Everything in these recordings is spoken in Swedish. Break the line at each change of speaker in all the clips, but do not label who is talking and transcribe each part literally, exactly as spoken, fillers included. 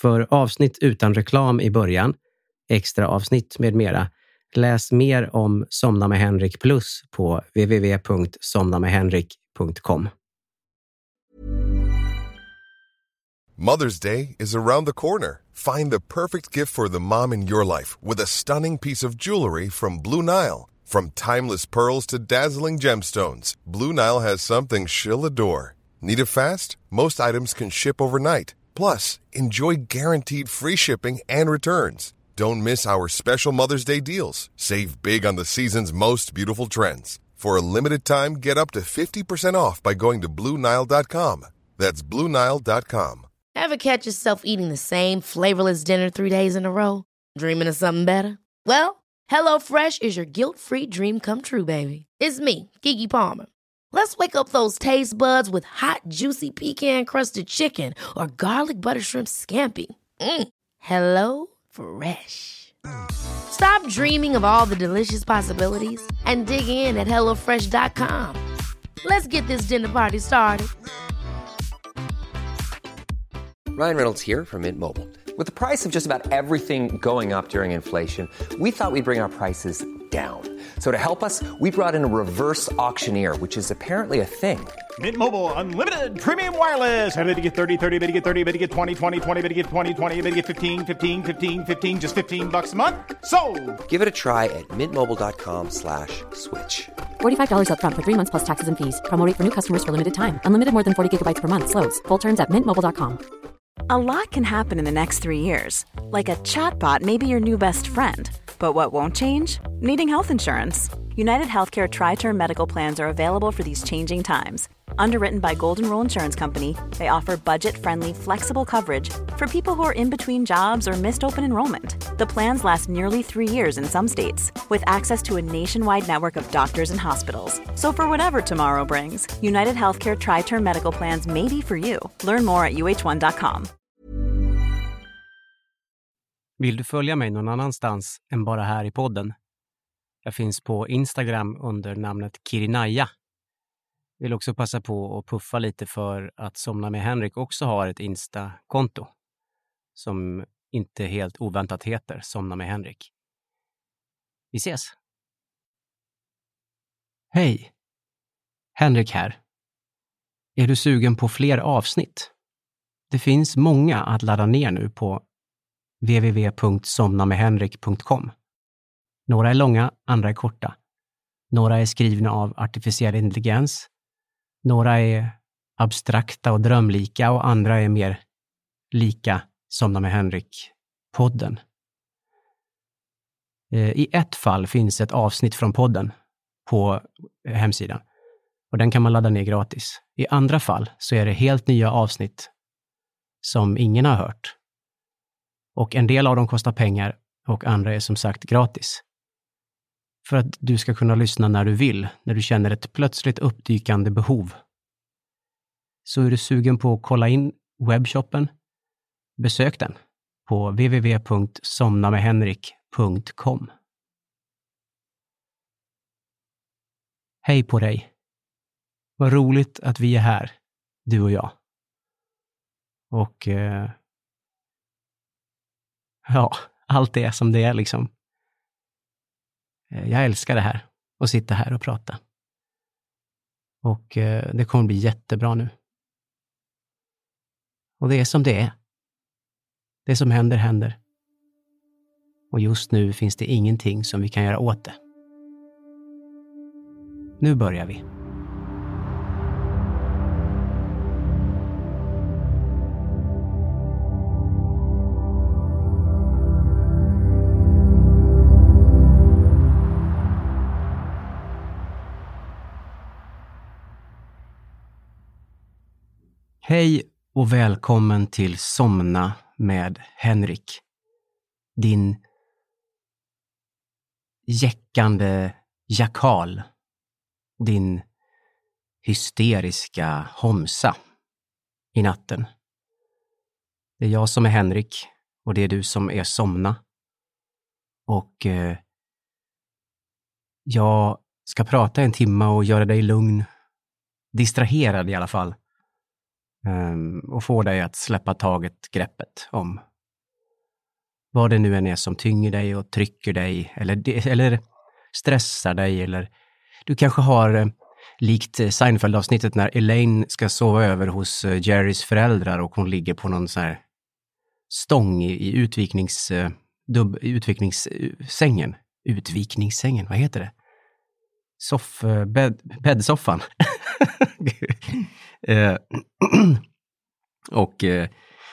För avsnitt utan reklam i början, extra avsnitt med mera, läs mer om Somna med Henrik Plus på w w w punkt somna med henrik punkt com.
Mother's Day is around the corner. Find the perfect gift for the mom in your life with a stunning piece of jewelry from Blue Nile. From timeless pearls to dazzling gemstones, Blue Nile has something she'll adore. Need it fast? Most items can ship overnight. Plus, enjoy guaranteed free shipping and returns. Don't miss our special Mother's Day deals. Save big on the season's most beautiful trends. For a limited time, get up to fifty percent off by going to blue nile dot com. That's blue nile dot com.
Ever catch yourself eating the same flavorless dinner three days in a row? Dreaming of something better? Well, HelloFresh is your guilt-free dream come true, baby. It's me, Keke Palmer. Let's wake up those taste buds with hot, juicy pecan-crusted chicken or garlic butter shrimp scampi. Mm. Hello Fresh. Stop dreaming of all the delicious possibilities and dig in at hello fresh dot com. Let's get this dinner party started.
Ryan Reynolds here from Mint Mobile. With the price of just about everything going up during inflation, we thought we'd bring our prices down. So to help us, we brought in a reverse auctioneer, which is apparently a thing.
Mint Mobile Unlimited Premium Wireless. How to get thirty, thirty, how to get thirty, how to get twenty, twenty, twenty, how to get twenty, twenty, how to get fifteen, fifteen, fifteen, fifteen, just fifteen bucks a month? Sold!
Give it a try at mintmobile.com slash switch.
forty-five dollars up front for three months plus taxes and fees. Promo rate for new customers for limited time. Unlimited more than forty gigabytes per month. Slows full terms at mint mobile dot com.
A lot can happen in the next three years. Like a chatbot may be your new best friend. But what won't change? Needing health insurance. United Healthcare Tri-Term Medical Plans are available for these changing times. Underwritten by Golden Rule Insurance Company, they offer budget-friendly, flexible coverage for people who are in between jobs or missed open enrollment. The plans last nearly three years in some states, with access to a nationwide network of doctors and hospitals. So for whatever tomorrow brings, United Healthcare Tri-Term Medical Plans may be for you. Learn more at u h one dot com.
Vill du följa mig någon annanstans än bara här i podden? Jag finns på Instagram under namnet Kirinaya. Vill också passa på att puffa lite för att Somna med Henrik också har ett Insta-konto som inte helt oväntat heter Somna med Henrik. Vi ses! Hej! Henrik här. Är du sugen på fler avsnitt? Det finns många att ladda ner nu på w w w punkt somna med henrik punkt com. Några är långa, andra är korta. Några är skrivna av artificiell intelligens. Några är abstrakta och drömlika och andra är mer lika Somna med Henrik-podden. I ett fall finns ett avsnitt från podden på hemsidan och den kan man ladda ner gratis. I andra fall så är det helt nya avsnitt som ingen har hört. Och en del av dem kostar pengar och andra är som sagt gratis. För att du ska kunna lyssna när du vill, när du känner ett plötsligt uppdykande behov. Så är du sugen på att kolla in webbshoppen? Besök den på w w w punkt somna med henrik punkt com. Hej på dig! Vad roligt att vi är här, du och jag. Och eh, ja, allt är som det är liksom. Jag älskar det här, att sitta här och prata. Och eh, det kommer bli jättebra nu. Och det är som det är. Det som händer, händer. Och just nu finns det ingenting som vi kan göra åt det. Nu börjar vi. Hej och välkommen till Somna med Henrik. Din jäckande jakal. Din hysteriska homsa i natten. Det är jag som är Henrik och det är du som är Somna. Och eh, jag ska prata en timme och göra dig lugn. Distraherad i alla fall. Um, och få dig att släppa taget greppet om vad det nu än är som tynger dig och trycker dig eller, eller stressar dig. Eller du kanske har, likt Seinfeld-avsnittet när Elaine ska sova över hos Jerrys föräldrar och hon ligger på någon sån här stång i, i utviknings, dubb, utvikningssängen. Utvikningssängen, vad heter det? Soff, bädd, bäddsoffan. eh, och eh,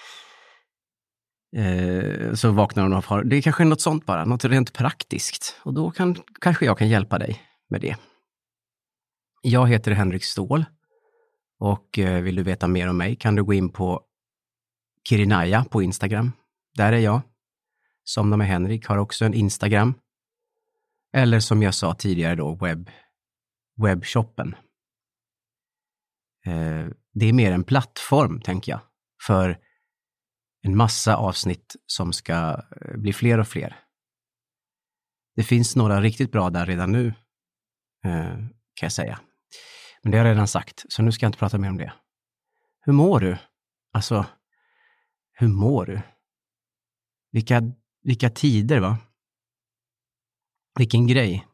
eh, så vaknar hon och har, det är kanske något sånt bara, något rent praktiskt. Och då kan, kanske jag kan hjälpa dig med det. Jag heter Henrik Ståhl och eh, vill du veta mer om mig kan du gå in på Kirinaya på Instagram. Där är jag. Somna med Henrik har också en Instagram. Eller som jag sa tidigare då, webb, webbshoppen. Eh, det är mer en plattform, tänker jag, för en massa avsnitt som ska bli fler och fler. Det finns några riktigt bra där redan nu, eh, kan jag säga. Men det har jag redan sagt, så nu ska jag inte prata mer om det. Hur mår du? Alltså, hur mår du? Vilka, vilka tider, va? Vilken grej.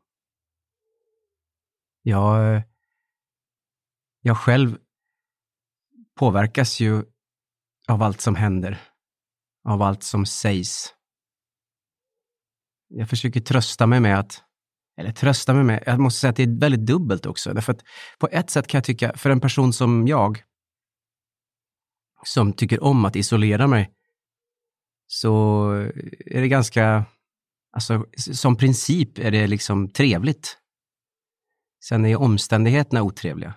Jag, jag själv påverkas ju av allt som händer. Av allt som sägs. Jag försöker trösta mig med att, eller trösta mig med, jag måste säga att det är väldigt dubbelt också. Därför att på ett sätt kan jag tycka, för en person som jag, som tycker om att isolera mig, så är det ganska, alltså som princip är det liksom trevligt. Sen är omständigheterna otrevliga.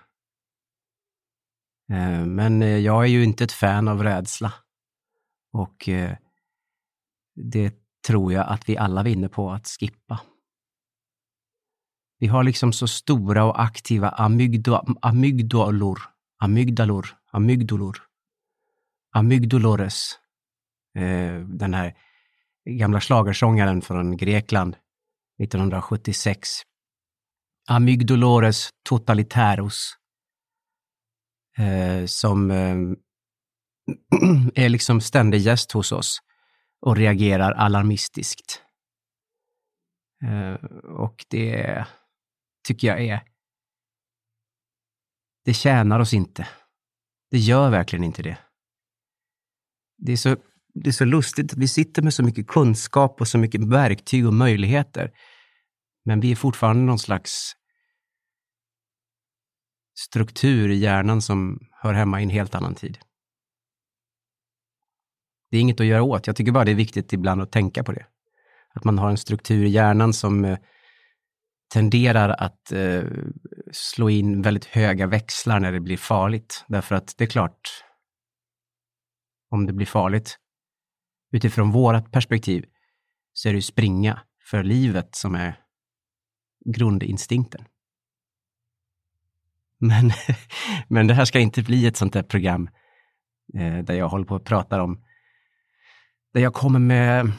Men jag är ju inte ett fan av rädsla. Och det tror jag att vi alla vinner på att skippa. Vi har liksom så stora och aktiva amygdalor, amygdalor, amygdalor, amygdalor, amygdolores. Den här gamla schlagersångaren från Grekland nittonhundrasjuttiosex. Amygdolores totalitaros. Eh, som eh, är liksom ständig gäst hos oss och reagerar alarmistiskt. Eh, och det tycker jag är, det tjänar oss inte. Det gör verkligen inte det. Det är så, det är så lustigt att vi sitter med så mycket kunskap och så mycket verktyg och möjligheter. Men vi är fortfarande någon slags struktur i hjärnan som hör hemma i en helt annan tid. Det är inget att göra åt. Jag tycker bara det är viktigt ibland att tänka på det. Att man har en struktur i hjärnan som eh, tenderar att eh, slå in väldigt höga växlar när det blir farligt. Därför att det är klart, om det blir farligt utifrån vårat perspektiv så är det ju springa för livet som är grundinstinkten. Men, men det här ska inte bli ett sånt där program eh, där jag håller på och pratar om, där jag kommer med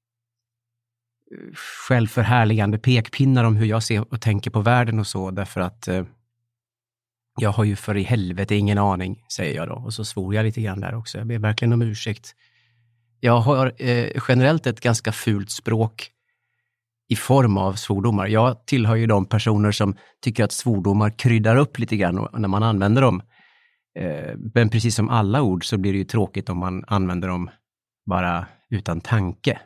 självförhärligande pekpinnar om hur jag ser och tänker på världen och så, därför att eh, jag har ju för i helvete ingen aning, säger jag då. Och så svor jag lite grann där också. Jag ber verkligen om ursäkt. Jag har eh, generellt ett ganska fult språk i form av svordomar. Jag tillhör ju de personer som tycker att svordomar kryddar upp lite grann när man använder dem. Eh, men precis som alla ord så blir det ju tråkigt om man använder dem bara utan tanke.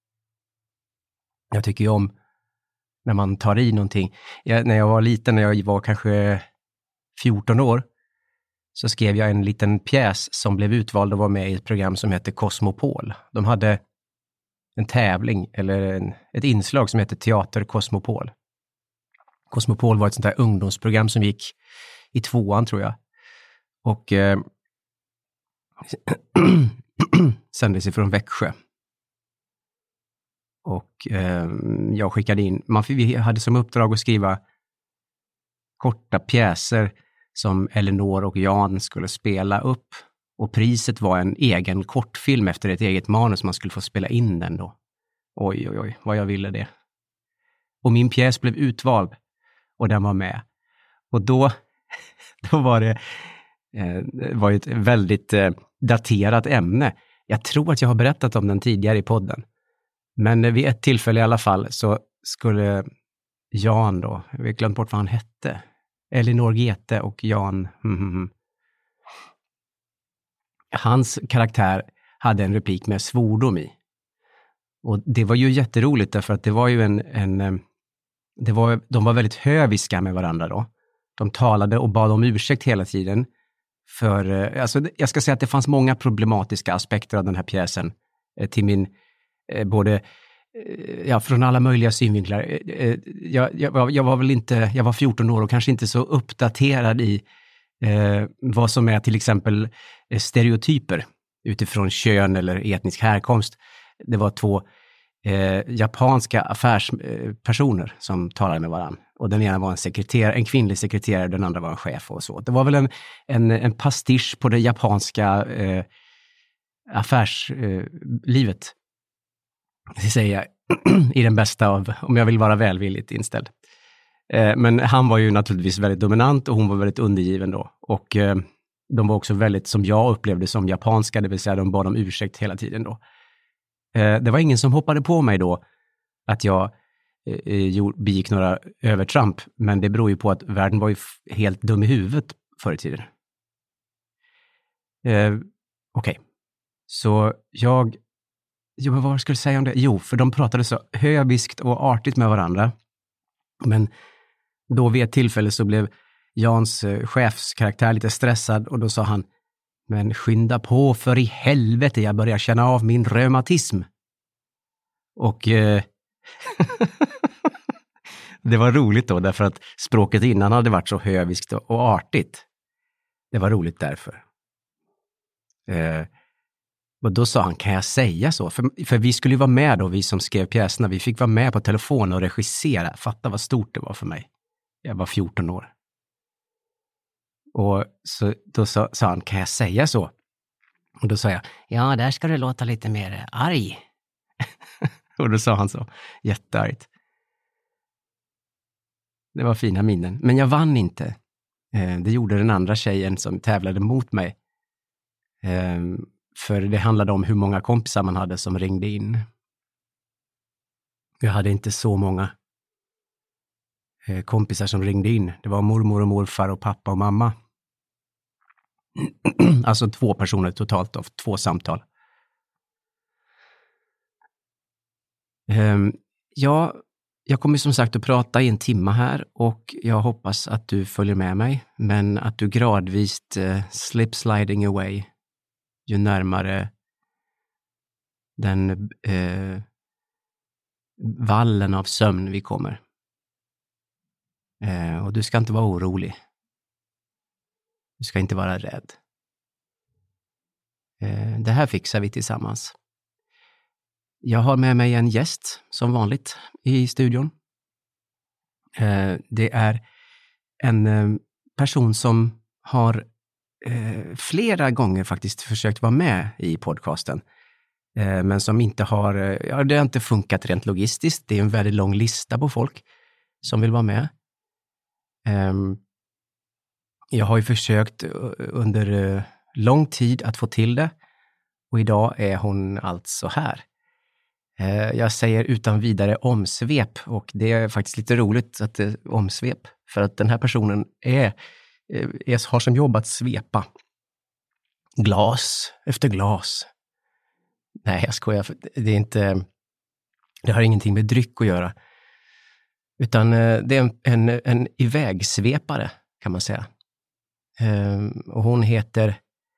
Jag tycker ju om när man tar i någonting. Jag, när jag var liten, när jag var kanske fjorton år, så skrev jag en liten pjäs som blev utvald och var med i ett program som heter Cosmopol. De hade en tävling eller en, ett inslag som heter Teater Cosmopol. Cosmopol var ett sånt där ungdomsprogram som gick i tvåan, tror jag. Och eh, sändes ifrån Växjö. Och eh, jag skickade in, man, vi hade som uppdrag att skriva korta pjäser som Elinor och Jan skulle spela upp. Och priset var en egen kortfilm efter ett eget manus, man skulle få spela in den då. Oj, oj, oj, vad jag ville det. Och min pjäs blev utvald och den var med. Och då, då var det, eh, det var ett väldigt eh, daterat ämne. Jag tror att jag har berättat om den tidigare i podden. Men vid ett tillfälle i alla fall så skulle Jan då, vi har glömt bort vad han hette, Elinor Gete och Jan, mm, mm, hans karaktär hade en replik med svordom i. Och det var ju jätteroligt därför att det var ju en, en det var, de var väldigt höviska med varandra då. De talade och bad om ursäkt hela tiden. För, alltså, jag ska säga att det fanns många problematiska aspekter av den här pjäsen till min, både, ja, från alla möjliga synvinklar. Jag, jag, jag var väl inte, jag var fjorton år och kanske inte så uppdaterad i eh, vad som är till exempel stereotyper utifrån kön eller etnisk härkomst. Det var två eh, japanska affärspersoner som talade med varandra. Och den ena var en sekreterare, en kvinnlig sekreterare, den andra var en chef och så. Det var väl en, en, en pastisch på det japanska eh, affärslivet. Eh, det säger jag i den bästa av, om jag vill vara välvilligt inställd. Eh, men han var ju naturligtvis väldigt dominant och hon var väldigt undergiven då. Och eh, de var också väldigt, som jag upplevde, som japanska, det vill säga de bad om ursäkt hela tiden då. Eh, det var ingen som hoppade på mig då att jag eh, begick några övertramp, men det beror ju på att världen var ju f- helt dum i huvudet förr i tiden. Eh, Okej, okay. Så jag, jo, vad skulle jag säga om det? Jo, för de pratade så höviskt och artigt med varandra, men då vid ett tillfälle så blev Jans eh, chefskaraktär lite stressad och då sa han: men skynda på för i helvete, jag börjar känna av min reumatism. Och eh, det var roligt då därför att språket innan hade varit så höviskt och artigt. Det var roligt därför. Eh, och då sa han, kan jag säga så? För, för vi skulle ju vara med då, vi som skrev pjäserna, vi fick vara med på telefon och regissera. Fatta vad stort det var för mig. Jag var fjorton år. Och så, då sa, sa han, kan jag säga så? Och då sa jag, ja, där ska det låta lite mer arg. Och då sa han så, jätteargt. Det var fina minnen. Men jag vann inte. Eh, det gjorde den andra tjejen som tävlade mot mig. Eh, för det handlade om hur många kompisar man hade som ringde in. Jag hade inte så många eh, kompisar som ringde in. Det var mormor och morfar och pappa och mamma. Alltså två personer totalt av två samtal. Um, ja, jag kommer som sagt att prata i en timma här och jag hoppas att du följer med mig, men att du gradvis uh, slip sliding away ju närmare den uh, vallen av sömn vi kommer. Uh, och du ska inte vara orolig. Du ska inte vara rädd. Uh, det här fixar vi tillsammans. Jag har med mig en gäst, som vanligt, i studion. Eh, det är en eh, person som har eh, flera gånger faktiskt försökt vara med i podcasten. Eh, men som inte har, eh, ja, det har inte funkat rent logistiskt. Det är en väldigt lång lista på folk som vill vara med. Eh, jag har ju försökt under eh, lång tid att få till det. Och idag är hon alltså här. Jag säger utan vidare omsvep, och det är faktiskt lite roligt att det är omsvep, för att den här personen är, är, har som jobb att svepa glas efter glas. Nej, jag skojar, det är inte, det har ingenting med dryck att göra, utan det är en, en, en ivägsvepare kan man säga. Och hon heter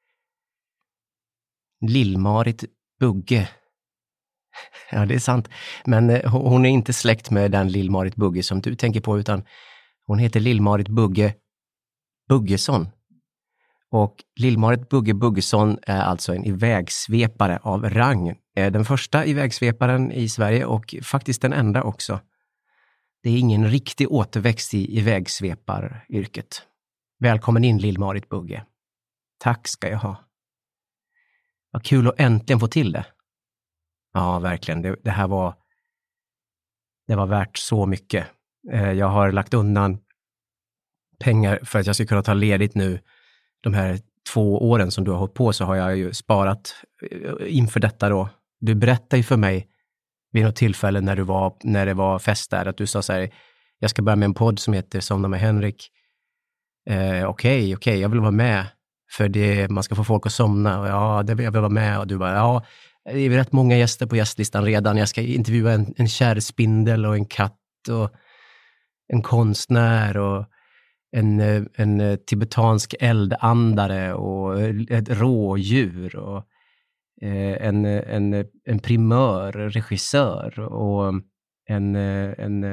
Lill-Marit Bugge. Ja, det är sant. Men eh, hon är inte släkt med den Lill-Marit Bugge som du tänker på, utan hon heter Lill-Marit Bugge Buggesson. Och Lill-Marit Bugge Buggesson är alltså en ivägsvepare av rang. Är den första ivägsveparen i Sverige och faktiskt den enda också. Det är ingen riktig återväxt i ivägsveparyrket. Välkommen in, Lill-Marit Bugge. Tack ska jag ha. Vad kul att äntligen få till det. Ja, verkligen. Det, det här var det var värt så mycket. Eh, jag har lagt undan pengar för att jag ska kunna ta ledigt nu. De här två åren som du har hållit på, så har jag ju sparat inför detta då. Du berättade ju för mig vid något tillfälle när, du var, när det var fest där, att du sa så här, jag ska börja med en podd som heter Somna med Henrik. Eh, okej, okej, okay, jag vill vara med. För det, man ska få folk att somna. Och ja, det vill jag vill vara med. Och du bara, ja, det är rätt många gäster på gästlistan redan. Jag ska intervjua en, en kärrspindel och en katt och en konstnär och en, en tibetansk eldandare och ett rådjur och en, en, en primör, regissör och en, en,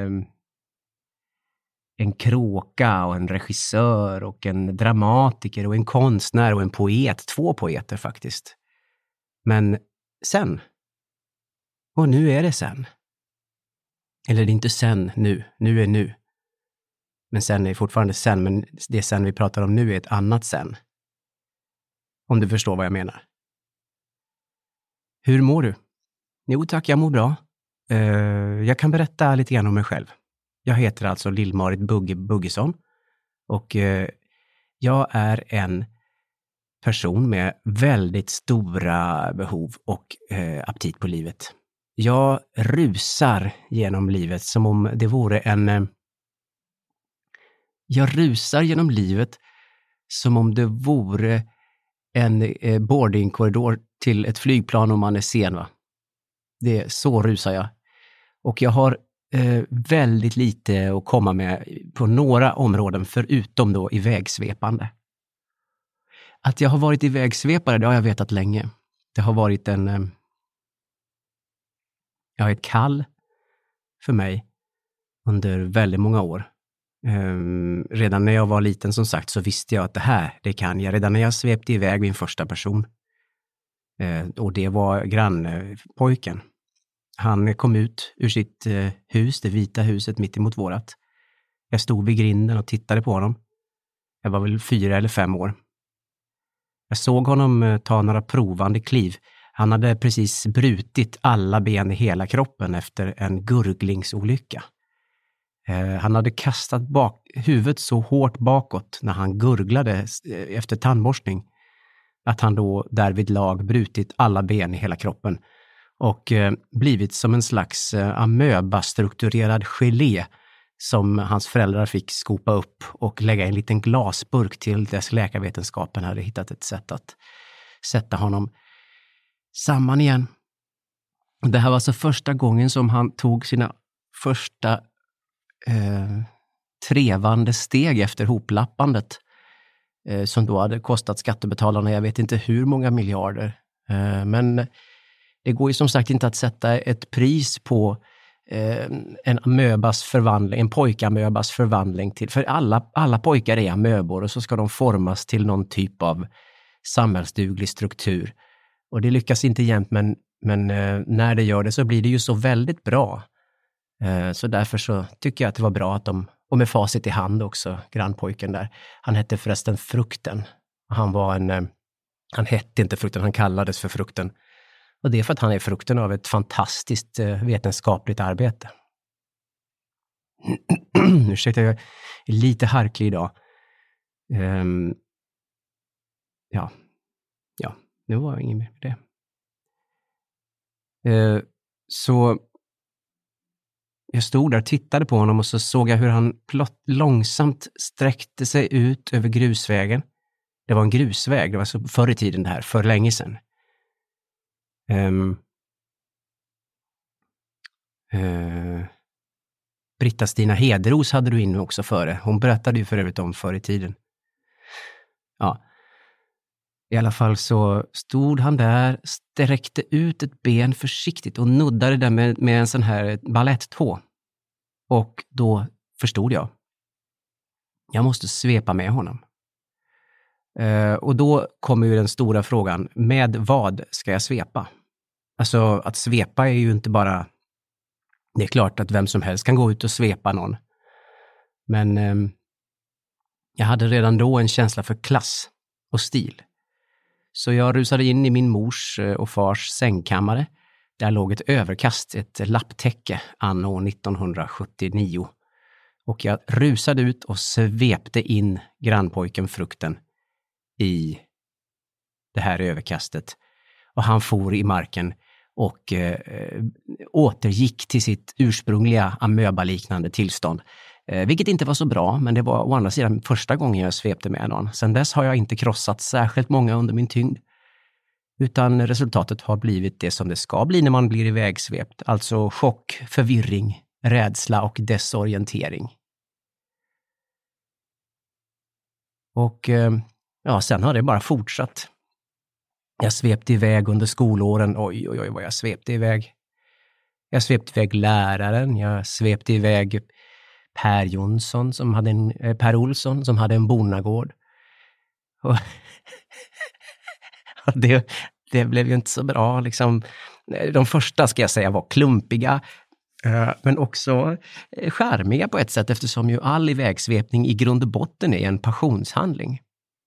en kråka och en regissör och en dramatiker och en konstnär och en poet. Två poeter faktiskt. Men sen. Och nu är det sen. Eller det är inte sen nu. Nu är nu. Men sen är fortfarande sen. Men det sen vi pratar om nu är ett annat sen. Om du förstår vad jag menar. Hur mår du? Jo tack, jag mår bra. Uh, jag kan berätta lite grann om mig själv. Jag heter alltså Lill-Marit Bugge Buggesson. Och uh, jag är en person med väldigt stora behov och uh, aptit på livet. Jag rusar genom livet som om det vore en... Uh, jag rusar genom livet som om det vore en uh, boardingkorridor till ett flygplan om man är sen, va? Det är så rusar jag. Och jag har eh, väldigt lite att komma med på några områden förutom då ivägsvepande. Att jag har varit ivägsvepare, det har jag vetat länge. Det har varit en eh, jag har ett kall för mig under väldigt många år. Eh, redan när jag var liten som sagt så visste jag att det här, det kan jag. Redan när jag svepte iväg min första person. Eh, och det var grannpojken. Han kom ut ur sitt eh, hus, det vita huset mitt emot vårat. Jag stod vid grinden och tittade på honom. Jag var väl fyra eller fem år. Jag såg honom eh, ta några provande kliv. Han hade precis brutit alla ben i hela kroppen efter en gurglingsolycka. Eh, han hade kastat bak, huvudet så hårt bakåt när han gurglade eh, efter tandborstning. Att han då därvid lag brutit alla ben i hela kroppen. Och eh, blivit som en slags eh, amöba-strukturerad gelé som hans föräldrar fick skopa upp och lägga i en liten glasburk till dess läkarvetenskapen hade hittat ett sätt att sätta honom samman igen. Det här var alltså första gången som han tog sina första eh, trevande steg efter hoplappandet eh, som då hade kostat skattebetalarna, jag vet inte hur många miljarder. Eh, men det går ju som sagt inte att sätta ett pris på eh, en amöbas förvandling, en pojkamöbas förvandling till, för alla, alla pojkar är amöbor och så ska de formas till någon typ av samhällsduglig struktur. Och det lyckas inte jämt, men, men eh, när det gör det så blir det ju så väldigt bra. Eh, så därför så tycker jag att det var bra att de, och med facit i hand också, grannpojken där, han hette förresten Frukten. Han var en, eh, han hette inte Frukten, han kallades för Frukten. Och det är för att han är frukten av ett fantastiskt eh, vetenskapligt arbete. Ursäkta, jag är lite harklig idag. Um, ja, ja, det var inget mer med det. Uh, så jag stod där och tittade på honom och så såg jag hur han plott, långsamt sträckte sig ut över grusvägen. Det var en grusväg, det var så förr i tiden det här, för länge sedan. Um, uh, Britta-Stina Hederos hade du inne också före. Hon berättade ju för övrigt om förr i tiden. Ja. I alla fall så stod han där, sträckte ut ett ben försiktigt och nuddade det med, med en sån här baletttå. Och då förstod jag. Jag måste svepa med honom. Uh, och då kommer ju den stora frågan, med vad ska jag svepa? Alltså att svepa är ju inte bara, det är klart att vem som helst kan gå ut och svepa någon. Men um, jag hade redan då en känsla för klass och stil. Så jag rusade in i min mors och fars sängkammare. Där låg ett överkast, ett lapptäcke anno nittonhundrasjuttionio. Och jag rusade ut och svepte in grannpojken Frukten i det här överkastet. Och han for i marken och eh, återgick till sitt ursprungliga amöbaliknande tillstånd. Eh, vilket inte var så bra, men det var å andra sidan första gången jag svepte med någon. Sedan dess har jag inte krossat särskilt många under min tyngd. Utan resultatet har blivit det som det ska bli när man blir ivägsvept. Alltså chock, förvirring, rädsla och desorientering. Och eh, ja, sen har det bara fortsatt. Jag svepte iväg under skolåren. Oj, oj, oj, vad jag svepte iväg. Jag svepte iväg läraren. Jag svepte iväg Per Jonsson som hade en, eh, Per Olsson som hade en bonnagård. Och det, det blev ju inte så bra. Liksom. De första ska jag säga var klumpiga. Eh, men också charmiga på ett sätt eftersom ju all ivägsvepning i grund och botten är en passionshandling.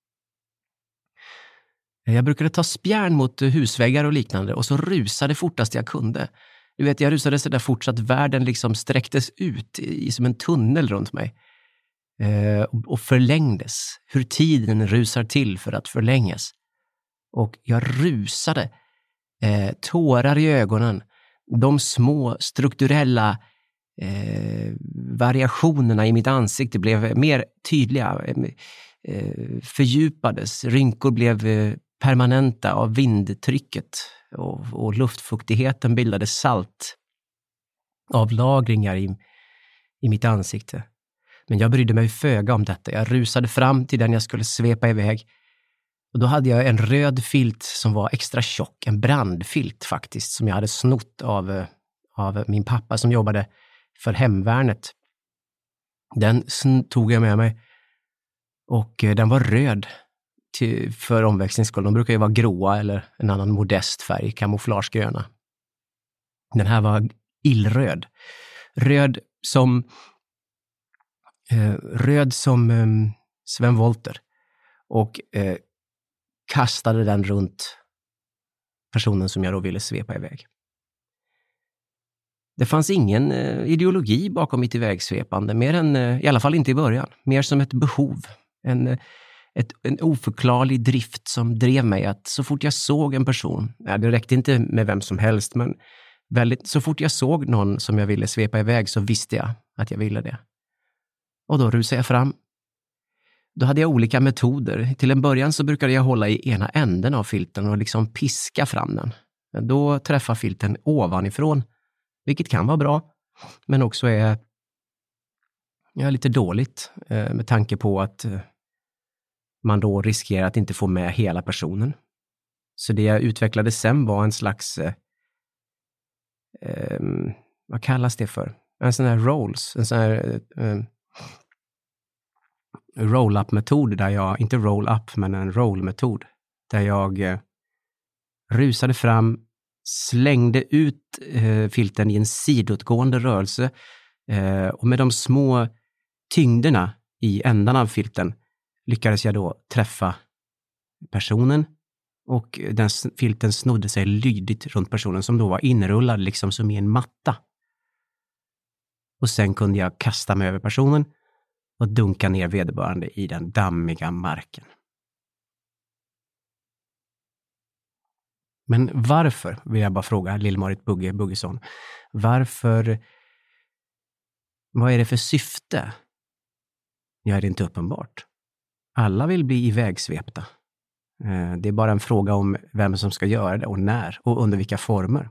Jag brukade ta spjärn mot husväggar och liknande och så rusade fortast jag kunde. Du vet, jag rusade så där fort så att världen liksom sträcktes ut i, som en tunnel runt mig. Eh, och, och förlängdes. Hur tiden rusar till för att förlängas. Och jag rusade. Eh, tårar i ögonen. De små strukturella eh, variationerna i mitt ansikte blev mer tydliga. Eh, fördjupades. Rynkor blev eh, permanenta av vindtrycket och, och luftfuktigheten bildade salt av lagringar i, i mitt ansikte. Men jag brydde mig föga om detta. Jag rusade fram till den jag skulle svepa iväg. Och då hade jag en röd filt som var extra tjock. En brandfilt faktiskt som jag hade snott av, av min pappa som jobbade för hemvärnet. Den tog jag med mig. Och den var röd till, för omväxlingsskull. De brukar ju vara gråa eller en annan modest färg, kamouflagegröna. Den här var illröd. Röd som eh, röd som eh, Sven Wollter. Och eh, kastade den runt personen som jag då ville svepa iväg. Det fanns ingen eh, ideologi bakom mitt ivägsvepande, mer än, eh, i alla fall inte i början, mer som ett behov. En, ett, en oförklarlig drift som drev mig att så fort jag såg en person, ja, det räckte inte med vem som helst, men väldigt, så fort jag såg någon som jag ville svepa iväg så visste jag att jag ville det. Och då rusade jag fram. Då hade jag olika metoder. Till en början så brukade jag hålla i ena änden av filten och liksom piska fram den. Då träffar filten ovanifrån, vilket kan vara bra, men också är ja, lite dåligt eh, med tanke på att eh, man då riskerar att inte få med hela personen. Så det jag utvecklade sen var en slags eh, eh, vad kallas det för? En sån här rolls, en sån här eh, roll-up-metod där jag, inte roll-up men en roll-metod där jag eh, rusade fram, slängde ut eh, filten i en sidotgående rörelse eh, och med de små tyngderna i ändarna av filten lyckades jag då träffa personen och den filten snodde sig lydigt runt personen som då var inrullad liksom som i en matta. Och sen kunde jag kasta mig över personen och dunka ner vederbörande i den dammiga marken. Men varför, vill jag bara fråga Lill-Marit Bugge Buggesson, varför, vad är det för syfte? Ja, är det inte uppenbart. Alla vill bli ivägsvepta. Det är bara en fråga om vem som ska göra det och när och under vilka former.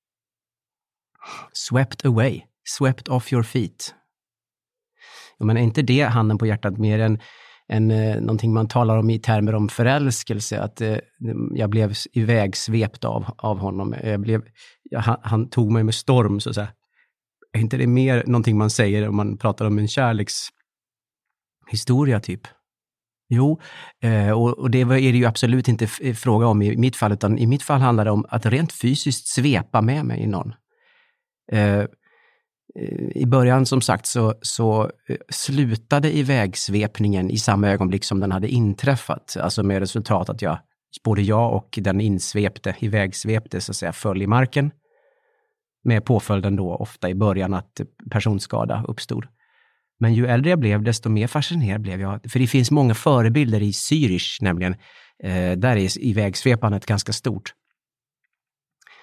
Swept away, swept off your feet. Men är inte det, handen på hjärtat, mer än, än eh, någonting man talar om i termer om förälskelse, att eh, jag blev ivägsvept av, av honom. Jag blev, jag, han, han tog mig med storm, så att säga. Är inte det mer någonting man säger om man pratar om en kärlekshistoria typ? Jo, eh, och, och det är det ju absolut inte f- fråga om i mitt fall, utan i mitt fall handlar det om att rent fysiskt svepa med mig i någon. Eh, I början som sagt så, så slutade ivägsvepningen i samma ögonblick som den hade inträffat. Alltså med resultat att jag, både jag och den insvepte, ivägsvepte så att säga, föll i marken. Med påföljden då ofta i början att personskada uppstod. Men ju äldre jag blev desto mer fascinerad blev jag. För det finns många förebilder i Zürich nämligen. Eh, där är ivägsvepandet ganska stort.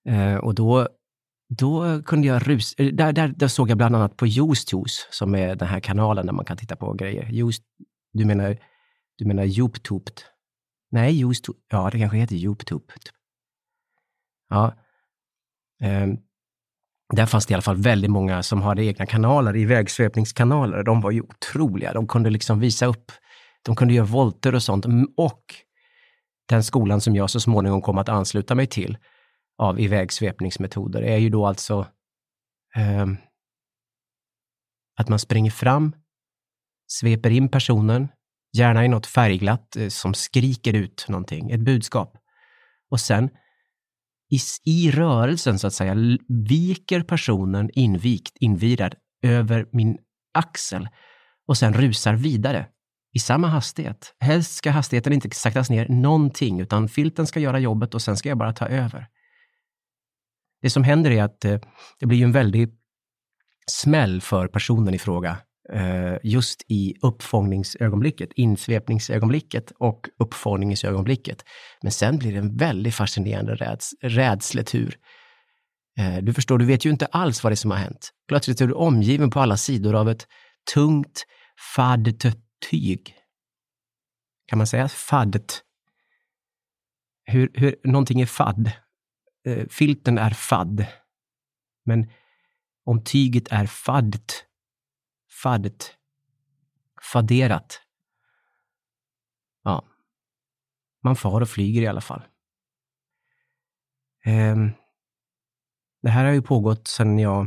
Eh, och då, då kunde jag rus... Där, där, där såg jag bland annat på YouTube, som är den här kanalen där man kan titta på grejer. Just, du menar, du menar YouTube? Nej, YouTube. Ja, det kanske heter YouTube. Ja. Eh, där fanns det i alla fall väldigt många som hade egna kanaler, i vägsvepningskanaler. De var ju otroliga. De kunde liksom visa upp, de kunde göra volter och sånt. Och den skolan som jag så småningom kom att ansluta mig till av ivägsvepningsmetoder är ju då alltså eh, att man springer fram, sveper in personen, gärna i något färgglatt eh, som skriker ut någonting, ett budskap. Och sen i, i rörelsen så att säga viker personen invikt, invirad över min axel och sen rusar vidare i samma hastighet. Helst ska hastigheten inte saktas ner någonting, utan filten ska göra jobbet och sen ska jag bara ta över. Det som händer är att eh, det blir en väldig smäll för personen i fråga eh, just i uppfångningsögonblicket, insvepningsögonblicket och uppfångningsögonblicket. Men sen blir det en väldigt fascinerande räds, rädsletur. Eh, du förstår, du vet ju inte alls vad det är som har hänt. Plötsligt är du omgiven på alla sidor av ett tungt, faddet tyg. Kan man säga faddet? Hur, hur någonting är fadd. Eh, filten är fadd. Men om tyget är faddet, faddet, faderat. Ja. Man far och flyger i alla fall. Eh, det här har ju pågått sedan jag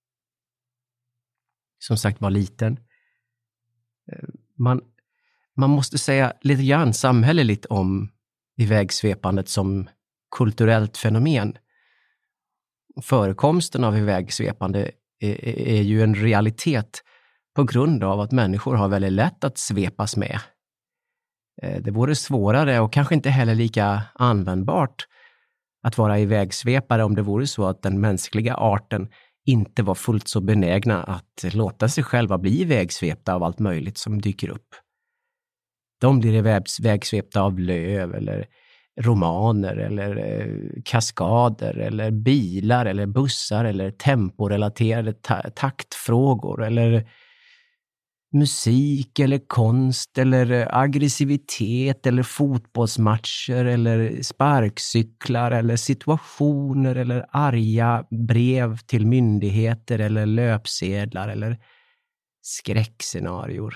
som sagt var liten. Eh, Man, man måste säga lite grann samhälleligt om ivägsvepandet som kulturellt fenomen. Förekomsten av ivägsvepande är, är ju en realitet på grund av att människor har väldigt lätt att svepas med. Det vore svårare och kanske inte heller lika användbart att vara ivägsvepare om det vore så att den mänskliga arten inte var fullt så benägna att låta sig själva bli ivägsvepta av allt möjligt som dyker upp. De blir ivägsvepta av löv eller romaner eller eh, kaskader eller bilar eller bussar eller temporelaterade ta- taktfrågor eller musik eller konst eller aggressivitet eller fotbollsmatcher eller sparkcyklar eller situationer eller arga brev till myndigheter eller löpsedlar eller skräckscenarior.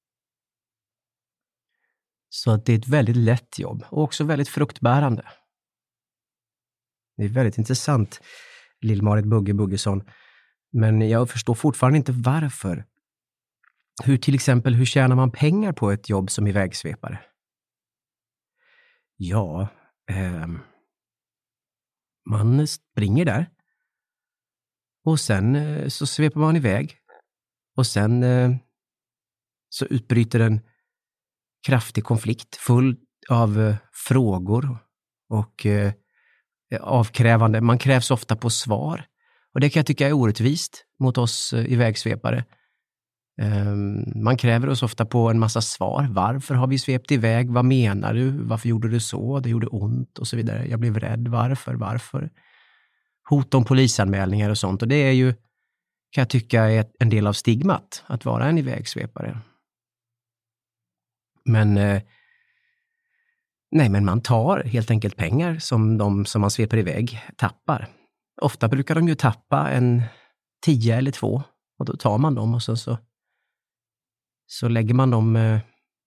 Så att det är ett väldigt lätt jobb och också väldigt fruktbärande. Det är väldigt intressant, Lill-Marit Bugge Buggesson, men jag förstår fortfarande inte varför. Hur till exempel, hur tjänar man pengar på ett jobb som ivägsvepare? Ja, eh, man springer där och sen eh, så sveper man iväg och sen eh, så utbryter en kraftig konflikt full av eh, frågor och eh, avkrävande. Man krävs ofta på svar och det kan jag tycka är orättvist mot oss eh, ivägsvepare. Man kräver oss ofta på en massa svar. Varför har vi svept iväg? Vad menar du? Varför gjorde du så? Det gjorde ont och så vidare. Jag blev rädd. Varför? Varför? Hot om polisanmälningar och sånt. Och det är ju, kan jag tycka, är en del av stigmat att vara en ivägsvepare. Men eh, nej, men man tar helt enkelt pengar som de som man sveper iväg tappar. Ofta brukar de ju tappa en tio eller två. Och då tar man dem och så så Så lägger man dem eh,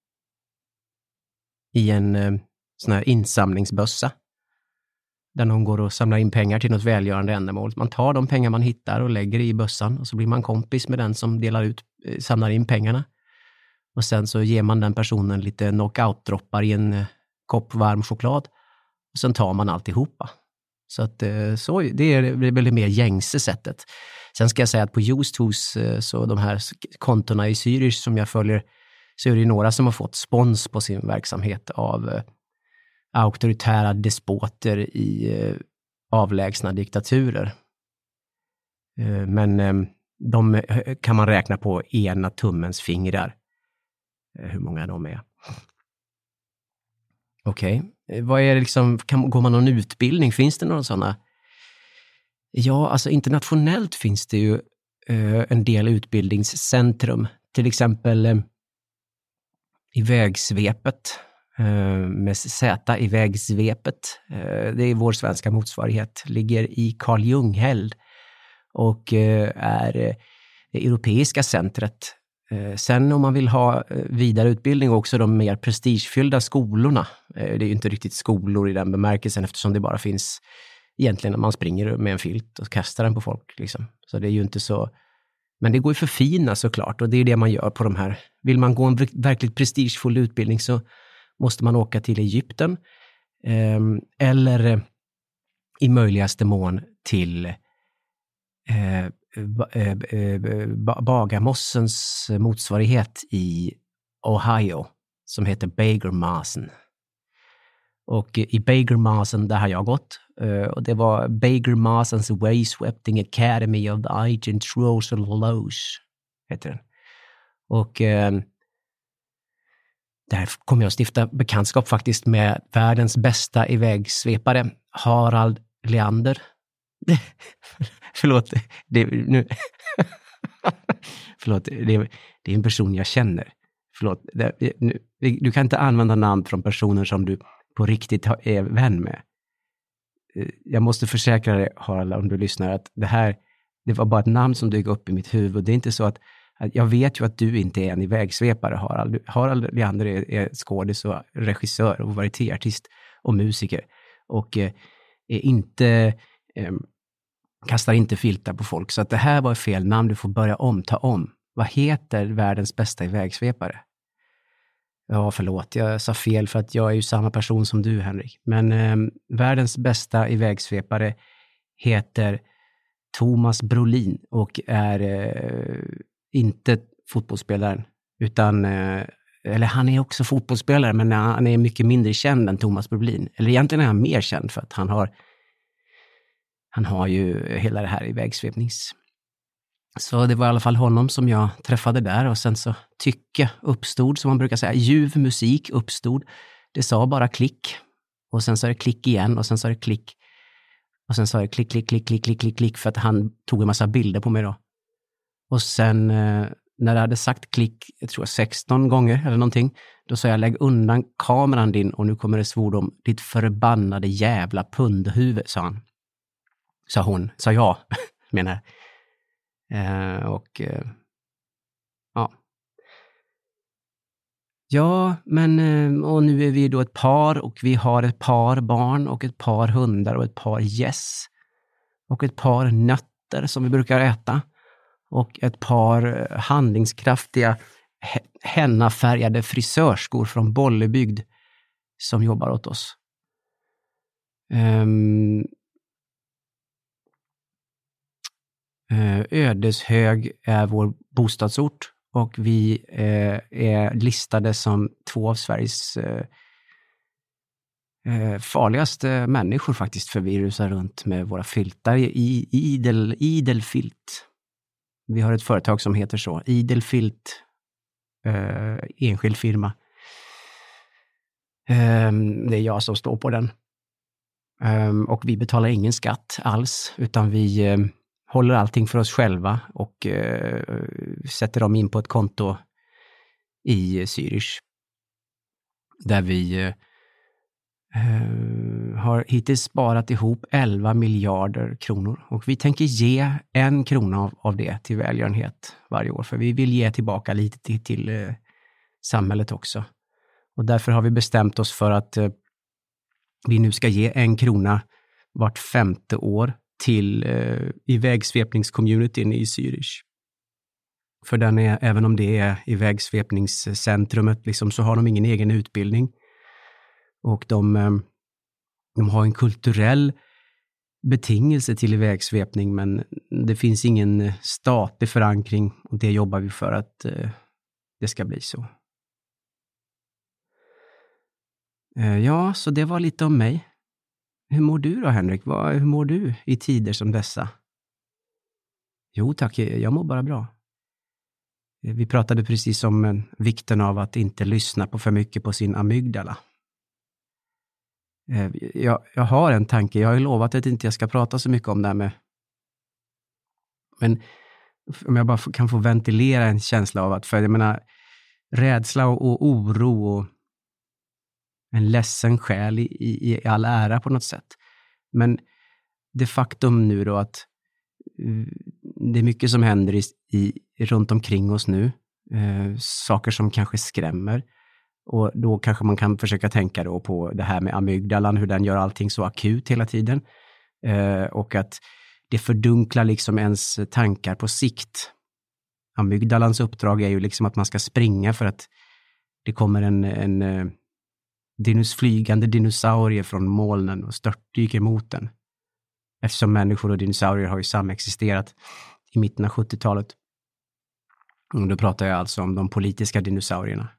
i en eh, sån här insamlingsbössa där någon går och samlar in pengar till något välgörande ändamål. Man tar de pengar man hittar och lägger i bössan och så blir man kompis med den som delar ut, eh, samlar in pengarna. Och sen så ger man den personen lite knockout-droppar i en eh, kopp varm choklad och sen tar man alltihopa. Så att eh, så, det är väl det mer gängse sättet. Sen ska jag säga att på Justhus, så de här kontona i Zürich som jag följer, så är det några som har fått spons på sin verksamhet av eh, auktoritära despoter i eh, avlägsna diktaturer. Eh, men eh, de kan man räkna på ena tummens fingrar, eh, hur många de är. Okej, okay. Vad är det liksom, kan, går man någon utbildning? Finns det några sådana Ja, alltså internationellt finns det ju eh, en del utbildningscentrum. Till exempel eh, i Vägsvepet, eh, med Z i Vägsvepet. Eh, det är vår svenska motsvarighet. Ligger i Karl Ljunghäll och eh, är eh, det europeiska centret. Eh, sen om man vill ha eh, vidareutbildning också de mer prestigefyllda skolorna. Eh, det är ju inte riktigt skolor i den bemärkelsen eftersom det bara finns egentligen när man springer med en filt och kastar den på folk. Liksom. Så det är ju inte så... Men det går ju för fina såklart och det är det man gör på de här. Vill man gå en verkligt prestigefull utbildning så måste man åka till Egypten. Eh, eller eh, i möjligaste mån till eh, Bagarmossens motsvarighet i Ohio som heter Bagarmossen. Och i Bagarmossen där har jag gått och det var Bagarmossens Waysweeping Academy of the Agent Rosal Loge heter den. Och eh, där kom jag att stifta bekantskap faktiskt med världens bästa ivägsvepare Harald Leander. Förlåt, det, nu. Förlåt det, det är en person jag känner. Förlåt, det, nu, du kan inte använda namn från personer som du på riktigt är vän med. Jag måste försäkra dig, Harald, om du lyssnar, att det här, det var bara ett namn som dök upp i mitt huvud. Det är inte så att, att jag vet ju att du inte är en ivägsvepare, Harald. Harald Leander är, är skådis och regissör och varietéartist och musiker. Och eh, är inte... Eh, kastar inte filtar på folk. Så att det här var fel namn, du får börja om, ta om. Vad heter världens bästa ivägsvepare? Ja, förlåt, jag sa fel för att jag är ju samma person som du, Henrik. Men eh, världens bästa ivägsvepare heter Thomas Brolin och är eh, inte fotbollsspelaren. Utan, eh, eller han är också fotbollsspelare, men han är mycket mindre känd än Thomas Brolin. Eller egentligen är han mer känd för att han har Han har ju hela det här i vägsvepnings. Så det var i alla fall honom som jag träffade där och sen så tycke uppstod, som man brukar säga. Ljuv musik uppstod. Det sa bara klick och sen så är det klick igen och sen så är det klick. Och sen så är det klick, klick, klick, klick, klick, klick, klick för att han tog en massa bilder på mig då. Och sen eh, när det hade sagt klick, jag tror sexton gånger eller någonting, då sa jag lägg undan kameran din och nu kommer det svordom, ditt förbannade jävla pundhuvud, sa han. Sa hon, sa jag, menar jag. Eh, och eh, ja. Ja, men eh, och nu är vi då ett par och vi har ett par barn och ett par hundar och ett par gäss. Och ett par nötter som vi brukar äta. Och ett par handlingskraftiga hennafärgade frisörskor från Bollebygd som jobbar åt oss. Um, Ödeshög är vår bostadsort och vi eh, är listade som två av Sveriges eh, farligaste människor faktiskt, för vi rusar runt med våra filtar i idel, idel filt. Vi har ett företag som heter så, Idel Filt, eh, enskild firma. Eh, det är jag som står på den. Eh, och vi betalar ingen skatt alls, utan vi eh, håller allting för oss själva och eh, sätter dem in på ett konto i Zürich. Där vi eh, har hittills sparat ihop elva miljarder kronor. Och vi tänker ge en krona av, av det till välgörenhet varje år. För vi vill ge tillbaka lite till, till eh, samhället också. Och därför har vi bestämt oss för att eh, vi nu ska ge en krona vart femte år till eh, i vägsvepningscommunityn i Zürich. För den är, även om det är i vägsvepningscentrumet liksom, så har de ingen egen utbildning. Och de, eh, de har en kulturell betingelse till ivägsvepning, men det finns ingen statlig förankring och det jobbar vi för att eh, det ska bli så. Eh, ja, så det var lite om mig. Hur mår du då, Henrik? Vad, hur mår du i tider som dessa? Jo tack, jag mår bara bra. Vi pratade precis om vikten av att inte lyssna på för mycket på sin amygdala. Jag, jag har en tanke, jag har ju lovat att inte jag ska prata så mycket om det här med Men om jag bara kan få ventilera en känsla av att, för jag menar, rädsla och, och oro och en ledsen själ i, i, i all ära på något sätt. Men det faktum nu då att uh, det är mycket som händer i, i, runt omkring oss nu. Uh, saker som kanske skrämmer. Och då kanske man kan försöka tänka då på det här med amygdalan, hur den gör allting så akut hela tiden. Uh, och att det fördunklar liksom ens tankar på sikt. Amygdalans uppdrag är ju liksom att man ska springa för att det kommer en, en uh, dinos, flygande dinosaurie från molnen och störtdyker mot den. Eftersom människor och dinosaurier har ju samexisterat i mitten av sjuttiotalet. Och då pratar jag alltså om de politiska dinosaurierna.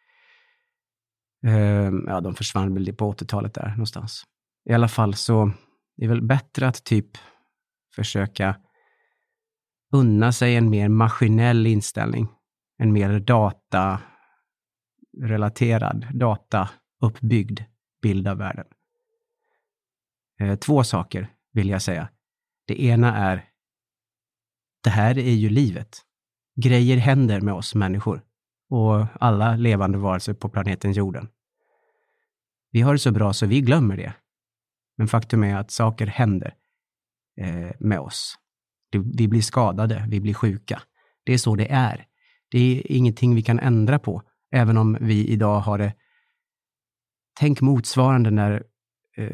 Uh, ja, de försvann väl på åttiotalet där någonstans. I alla fall så är det väl bättre att typ försöka unna sig en mer maskinell inställning. En mer datarelaterad, datauppbyggd bild av världen. Uh, två saker vill jag säga. Det ena är, det här är ju livet. Grejer händer med oss människor och alla levande varelser på planeten jorden. Vi har det så bra så vi glömmer det. Men faktum är att saker händer eh, med oss. Vi blir skadade, vi blir sjuka. Det är så det är. Det är ingenting vi kan ändra på, även om vi idag har det. Tänk motsvarande när eh,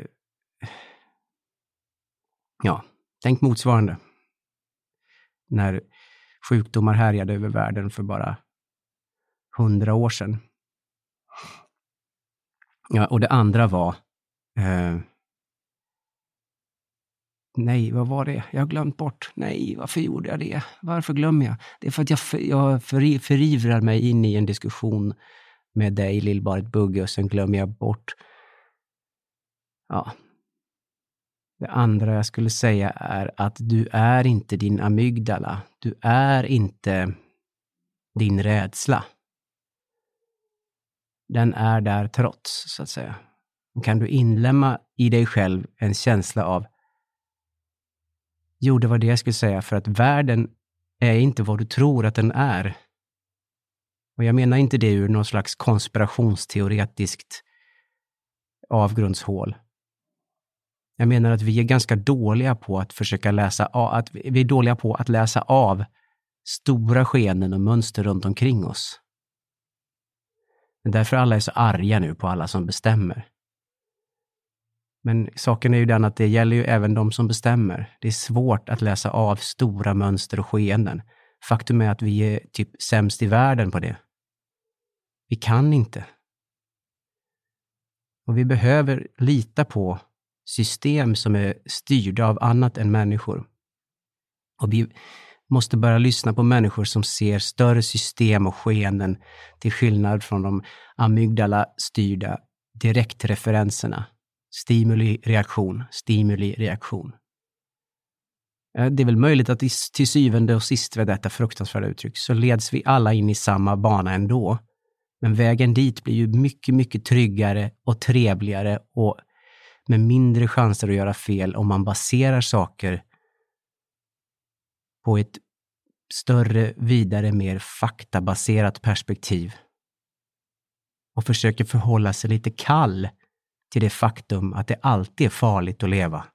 ja, tänk motsvarande när sjukdomar härjade över världen för bara hundra år sedan. Ja, och det andra var eh, nej, vad var det? Jag har glömt bort. Nej, varför gjorde jag det? Varför glömmer jag? Det är för att jag, för, jag för, förivrar mig in i en diskussion med dig, Lill-Marit Bugge, och sen glömmer jag bort. Ja. Det andra jag skulle säga är att du är inte din amygdala. Du är inte din rädsla. Den är där trots, så att säga. Kan du inlämna i dig själv en känsla av, jo, det var det jag skulle säga, för att världen är inte vad du tror att den är. Och jag menar inte det ur någon slags konspirationsteoretiskt avgrundshål. Jag menar att vi är ganska dåliga på att försöka läsa av, att vi är dåliga på att läsa av stora skeenden och mönster runt omkring oss. Men därför alla är så arga nu på alla som bestämmer. Men saken är ju den att det gäller ju även de som bestämmer. Det är svårt att läsa av stora mönster och skeenden. Faktum är att vi är typ sämst i världen på det. Vi kan inte. Och vi behöver lita på system som är styrda av annat än människor. Och vi måste börja lyssna på människor som ser större system och skeenden, till skillnad från de amygdala-styrda direktreferenserna. Stimuli-reaktion, stimuli-reaktion. Det är väl möjligt att till syvende och sist med detta fruktansvärda uttryck så leds vi alla in i samma bana ändå. Men vägen dit blir ju mycket, mycket tryggare och trevligare och med mindre chanser att göra fel om man baserar saker på ett större, vidare, mer faktabaserat perspektiv. Och försöker förhålla sig lite kall till det faktum att det alltid är farligt att leva.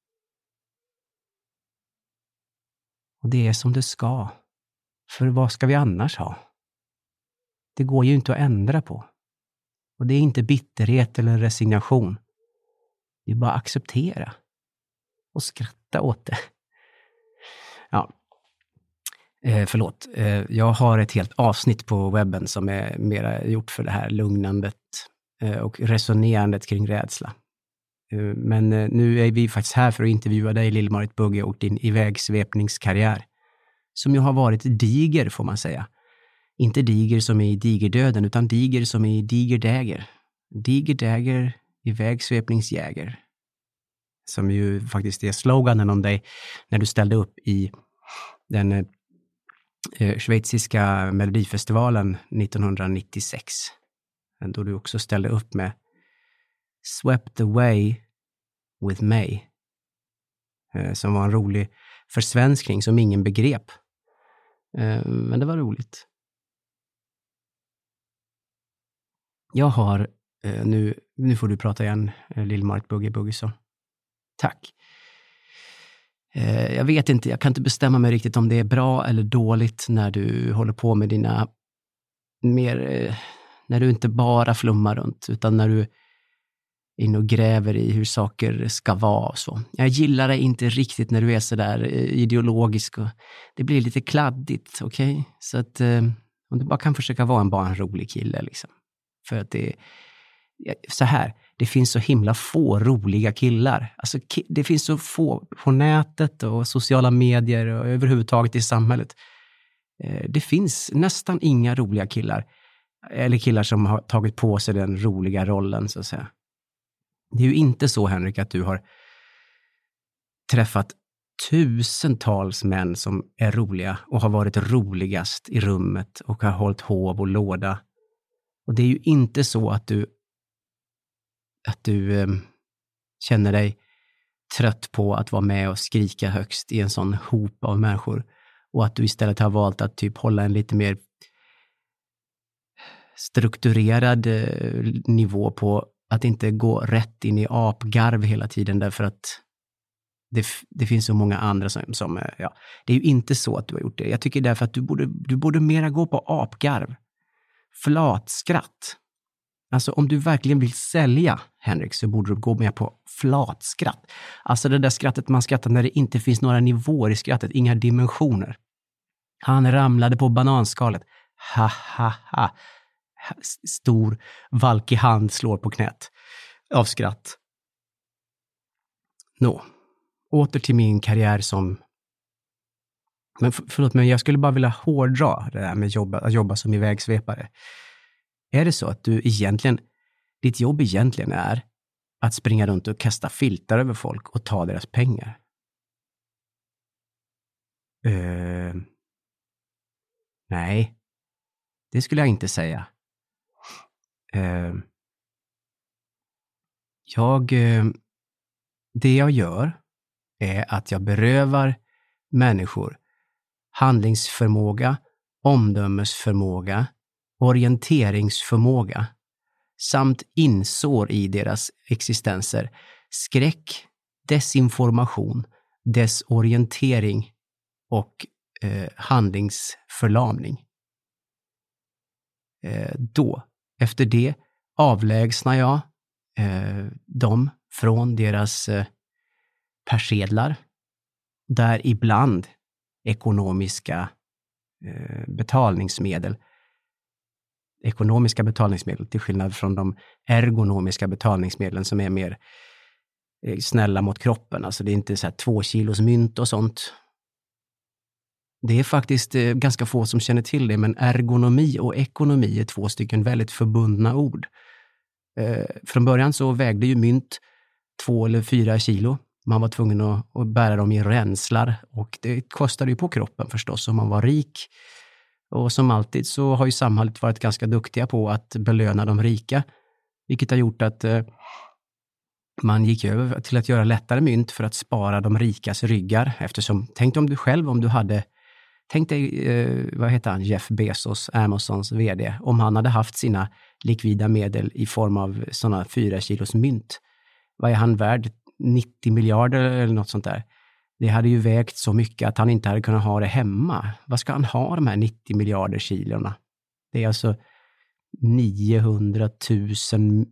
Och det är som det ska. För vad ska vi annars ha? Det går ju inte att ändra på. Och det är inte bitterhet eller resignation. Det är bara att acceptera. Och skratta åt det. Ja. Eh, förlåt. Eh, jag har ett helt avsnitt på webben som är mera gjort för det här lugnandet eh, och resonerandet kring rädsla. Eh, men eh, nu är vi faktiskt här för att intervjua dig, Lill-Marit Bugge, och din ivägsvepningskarriär. Som ju har varit diger, får man säga. Inte diger som i digerdöden, utan diger som i digerdäger. Digerdäger, ivägsvepningsjäger. Som ju faktiskt är sloganen om dig när du ställde upp i den eh, schweiziska melodifestivalen nittonhundranittiosex. Då du också ställde upp med Swept Away with May. Eh, som var en rolig försvenskning som ingen begrep. Eh, men det var roligt. Jag har, eh, nu, nu får du prata igen, eh, Lill-Marit Bugge Buggesson. Tack. Eh, jag vet inte, jag kan inte bestämma mig riktigt om det är bra eller dåligt när du håller på med dina mer, eh, när du inte bara flummar runt, utan när du in och gräver i hur saker ska vara och så. Jag gillar det inte riktigt när du är så där ideologisk och det blir lite kladdigt, okej? Okay? Så att eh, om du bara kan försöka vara en bara en rolig kille liksom. För att det så här, det finns så himla få roliga killar. Alltså det finns så få på nätet och sociala medier och överhuvudtaget i samhället. Eh, det finns nästan inga roliga killar. Eller killar som har tagit på sig den roliga rollen så att säga. Det är ju inte så, Henrik, att du har träffat tusentals män som är roliga och har varit roligast i rummet och har hållit hov och låda. Och det är ju inte så att du att du eh, känner dig trött på att vara med och skrika högst i en sån hop av människor och att du istället har valt att typ hålla en lite mer strukturerad eh, nivå på att inte gå rätt in i apgarv hela tiden därför att det, det finns så många andra som, som, ja, det är ju inte så att du har gjort det. Jag tycker därför att du borde, du borde mera gå på apgarv. Flatskratt. Alltså om du verkligen vill sälja, Henrik, så borde du gå med på flatskratt. Alltså det där skrattet man skrattar när det inte finns några nivåer i skrattet, inga dimensioner. Han ramlade på bananskalet. Ha, ha, ha. Stor, valkig hand slår på knät av skratt. Nå, åter till min karriär som... Men för, förlåt, men jag skulle bara vilja hårdra det där med jobba, att jobba som ivägsvepare. Är det så att du egentligen, ditt jobb egentligen är att springa runt och kasta filtar över folk och ta deras pengar? Uh, nej, det skulle jag inte säga. Uh, jag, uh, det jag gör är att jag berövar människor handlingsförmåga, omdömesförmåga, orienteringsförmåga samt insår i deras existenser skräck, desinformation, desorientering och eh, handlingsförlamning. Eh, då, efter det, avlägsnar jag eh, dem från deras eh, persedlar, där ibland ekonomiska eh, betalningsmedel ekonomiska betalningsmedel till skillnad från de ergonomiska betalningsmedlen som är mer eh, snälla mot kroppen. Alltså det är inte så här två kilos mynt och sånt. Det är faktiskt eh, ganska få som känner till det, men ergonomi och ekonomi är två stycken väldigt förbundna ord. Eh, från början så vägde ju mynt två eller fyra kilo. Man var tvungen att, att bära dem i ränslar och det kostade ju på kroppen förstås om man var rik. Och som alltid så har ju samhället varit ganska duktiga på att belöna de rika, vilket har gjort att eh, man gick över till att göra lättare mynt för att spara de rikas ryggar. Eftersom, tänk om du själv, om du hade, tänk dig, eh, vad heter han, Jeff Bezos, Amazons vd, om han hade haft sina likvida medel i form av sådana fyra kilos mynt. Vad är han värd? nittio miljarder eller något sånt där. Det hade ju vägt så mycket att han inte hade kunnat ha det hemma. Vad ska han ha de här nittio miljarder kilorna? Det är alltså niohundratusen...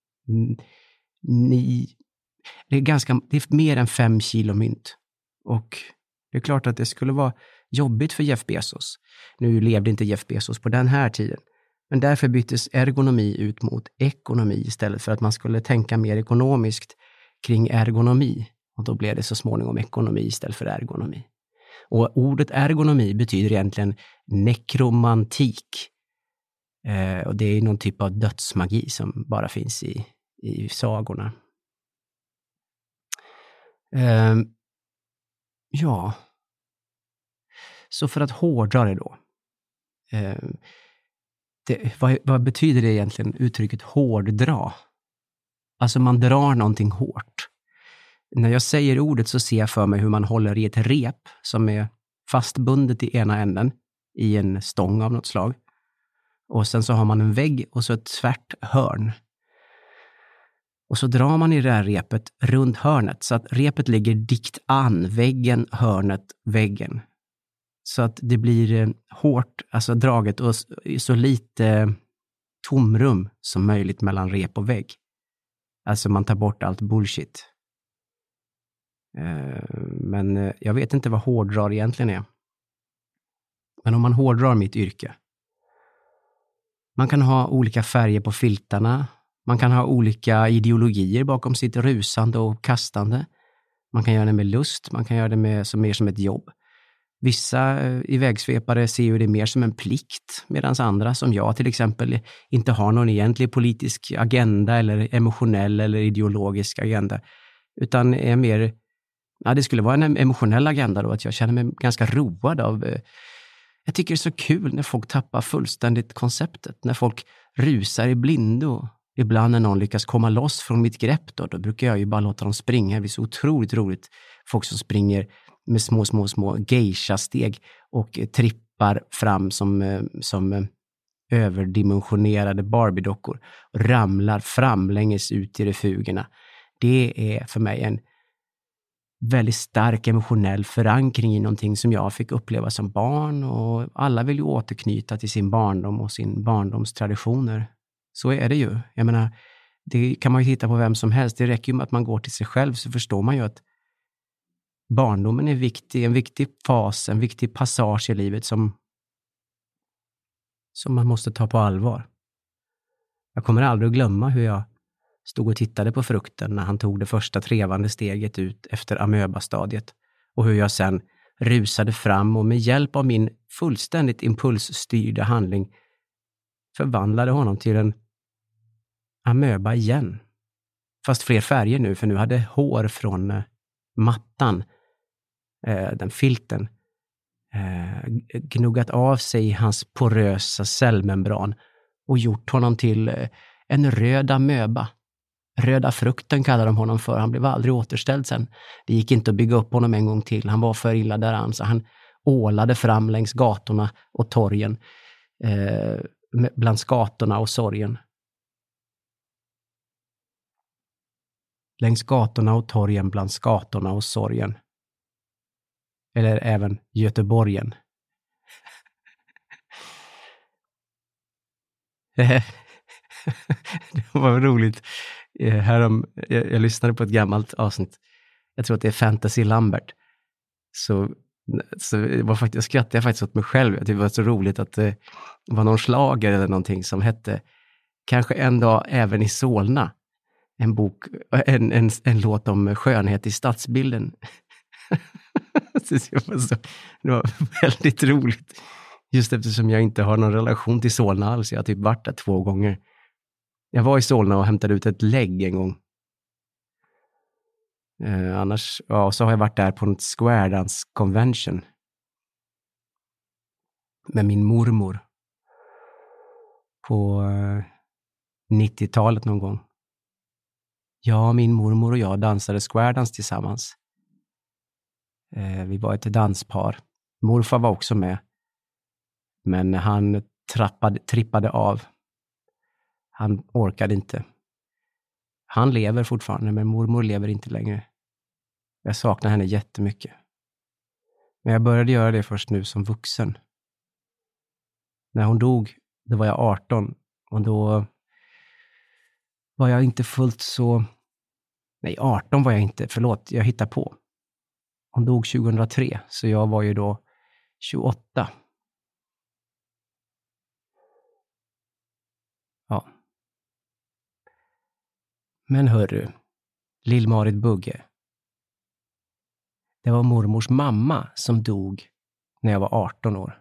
Ni, det är ganska, det är mer än fem kilo mynt. Och det är klart att det skulle vara jobbigt för Jeff Bezos. Nu levde inte Jeff Bezos på den här tiden. Men därför byttes ergonomi ut mot ekonomi istället för att man skulle tänka mer ekonomiskt kring ergonomi. Och då blev det så småningom ekonomi istället för ergonomi. Och ordet ergonomi betyder egentligen nekromantik. Eh, och det är någon typ av dödsmagi som bara finns i, i sagorna. Eh, ja. Så för att hårdra det då. Eh, det, vad, vad betyder det egentligen uttrycket hårddra? Alltså man drar någonting hårt. när jag säger ordet så ser jag för mig hur man håller i ett rep som är fastbundet i ena änden i en stång av något slag. Och sen så har man en vägg och så ett tvärt hörn. Och så drar man i det här repet runt hörnet så att repet ligger dikt an väggen, hörnet, väggen. Så att det blir hårt, alltså draget och så lite tomrum som möjligt mellan rep och vägg. Alltså man tar bort allt bullshit. Men jag vet inte vad hårdrar egentligen är. Men om man hårdrar mitt yrke. Man kan ha olika färger på filtarna. Man kan ha olika ideologier bakom sitt rusande och kastande. Man kan göra det med lust. Man kan göra det med, som mer som ett jobb. Vissa ivägsvepare ser ju det mer som en plikt. Medan andra, som jag till exempel, inte har någon egentlig politisk agenda eller emotionell eller ideologisk agenda. Utan är mer, ja, det skulle vara en emotionell agenda då. Att jag känner mig ganska road av. Jag tycker det är så kul när folk tappar fullständigt konceptet. När folk rusar i blindo. Ibland när någon lyckas komma loss från mitt grepp då, då brukar jag ju bara låta dem springa. Det blir så otroligt roligt. Folk som springer med små, små, små geisha-steg och trippar fram som, som överdimensionerade Barbie-dockor. Och ramlar framlänges ut i refugerna. Det är för mig en väldigt stark emotionell förankring i någonting som jag fick uppleva som barn. Och alla vill ju återknyta till sin barndom och sin barndomstraditioner. Så är det ju. Jag menar, det kan man ju titta på vem som helst. Det räcker ju med att man går till sig själv så förstår man ju att barndomen är viktig, en viktig fas, en viktig passage i livet som, som man måste ta på allvar. Jag kommer aldrig att glömma hur jag stod och tittade på frukten när han tog det första trevande steget ut efter amöbastadiet och hur jag sen rusade fram och med hjälp av min fullständigt impulsstyrda handling förvandlade honom till en amöba igen. Fast fler färger nu, för nu hade hår från eh, mattan, eh, den filten, eh, gnuggat av sig hans porösa cellmembran och gjort honom till eh, en röd amöba. Röda frukten kallar de honom för. Han blev aldrig återställd sen. Det gick inte att bygga upp honom en gång till. Han var för illa däran, så han ålade fram längs gatorna och torgen. Eh, bland skatorna och sorgen. Längs gatorna och torgen, bland skatorna och sorgen. Eller även Göteborgen. Det var roligt. Härom, jag, jag lyssnade på ett gammalt avsnitt. Jag tror att det är Fantasy Lambert. Så, så det var faktiskt, jag skrattade faktiskt åt mig själv. Det var så roligt att det var någon slager eller någonting som hette Kanske en dag även i Solna. En bok, en, en, en låt om skönhet i stadsbilden. Det var, så, det var väldigt roligt. Just eftersom jag inte har någon relation till Solna alls. Jag har typ varit där två gånger. Jag var i Solna och hämtade ut ett lägg en gång. Eh, annars, ja, så har jag varit där på en Square Dance Convention. Med min mormor. På eh, nittiotalet någon gång. Ja, min mormor och jag dansade Square Dance tillsammans. Eh, vi var ett danspar. Morfar var också med. Men han trappade, trippade av. Han orkade inte. Han lever fortfarande, men mormor lever inte längre. Jag saknar henne jättemycket. Men jag började göra det först nu som vuxen. När hon dog, då var jag arton. Och då var jag inte fullt så... Nej, arton var jag inte. Förlåt, jag hittar på. Hon dog tjugohundratre, så jag var ju då tjugoåtta. Ja. Men hörru, Lill-Marit Bugge. Det var mormors mamma som dog när jag var arton år.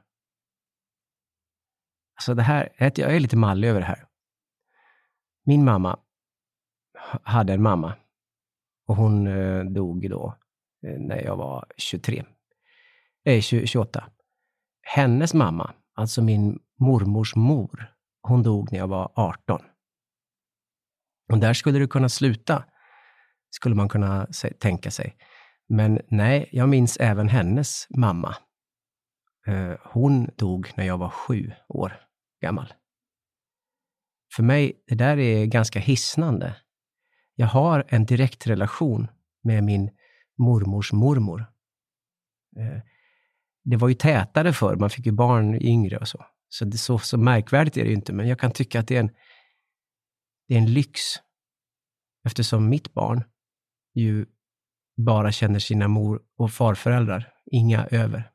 Alltså det här, jag är lite mallig över det här. Min mamma hade en mamma. Och hon eh, dog då eh, när jag var tjugotre. Eh, tjugoåtta. Hennes mamma, alltså min mormors mor, hon dog när jag var arton. Och där skulle det kunna sluta. skulle man kunna se, tänka sig. Men nej, jag minns även hennes mamma. Eh, hon dog när jag var sju år gammal. För mig, det där är ganska hisnande. Jag har en direkt relation med min mormors mormor. Eh, det var ju tätare förr, man fick ju barn yngre och så. Så, det, så, så märkvärdigt är det ju inte, men jag kan tycka att det är en, det är en lyx. Eftersom mitt barn ju bara känner sina mor- och farföräldrar, inga över.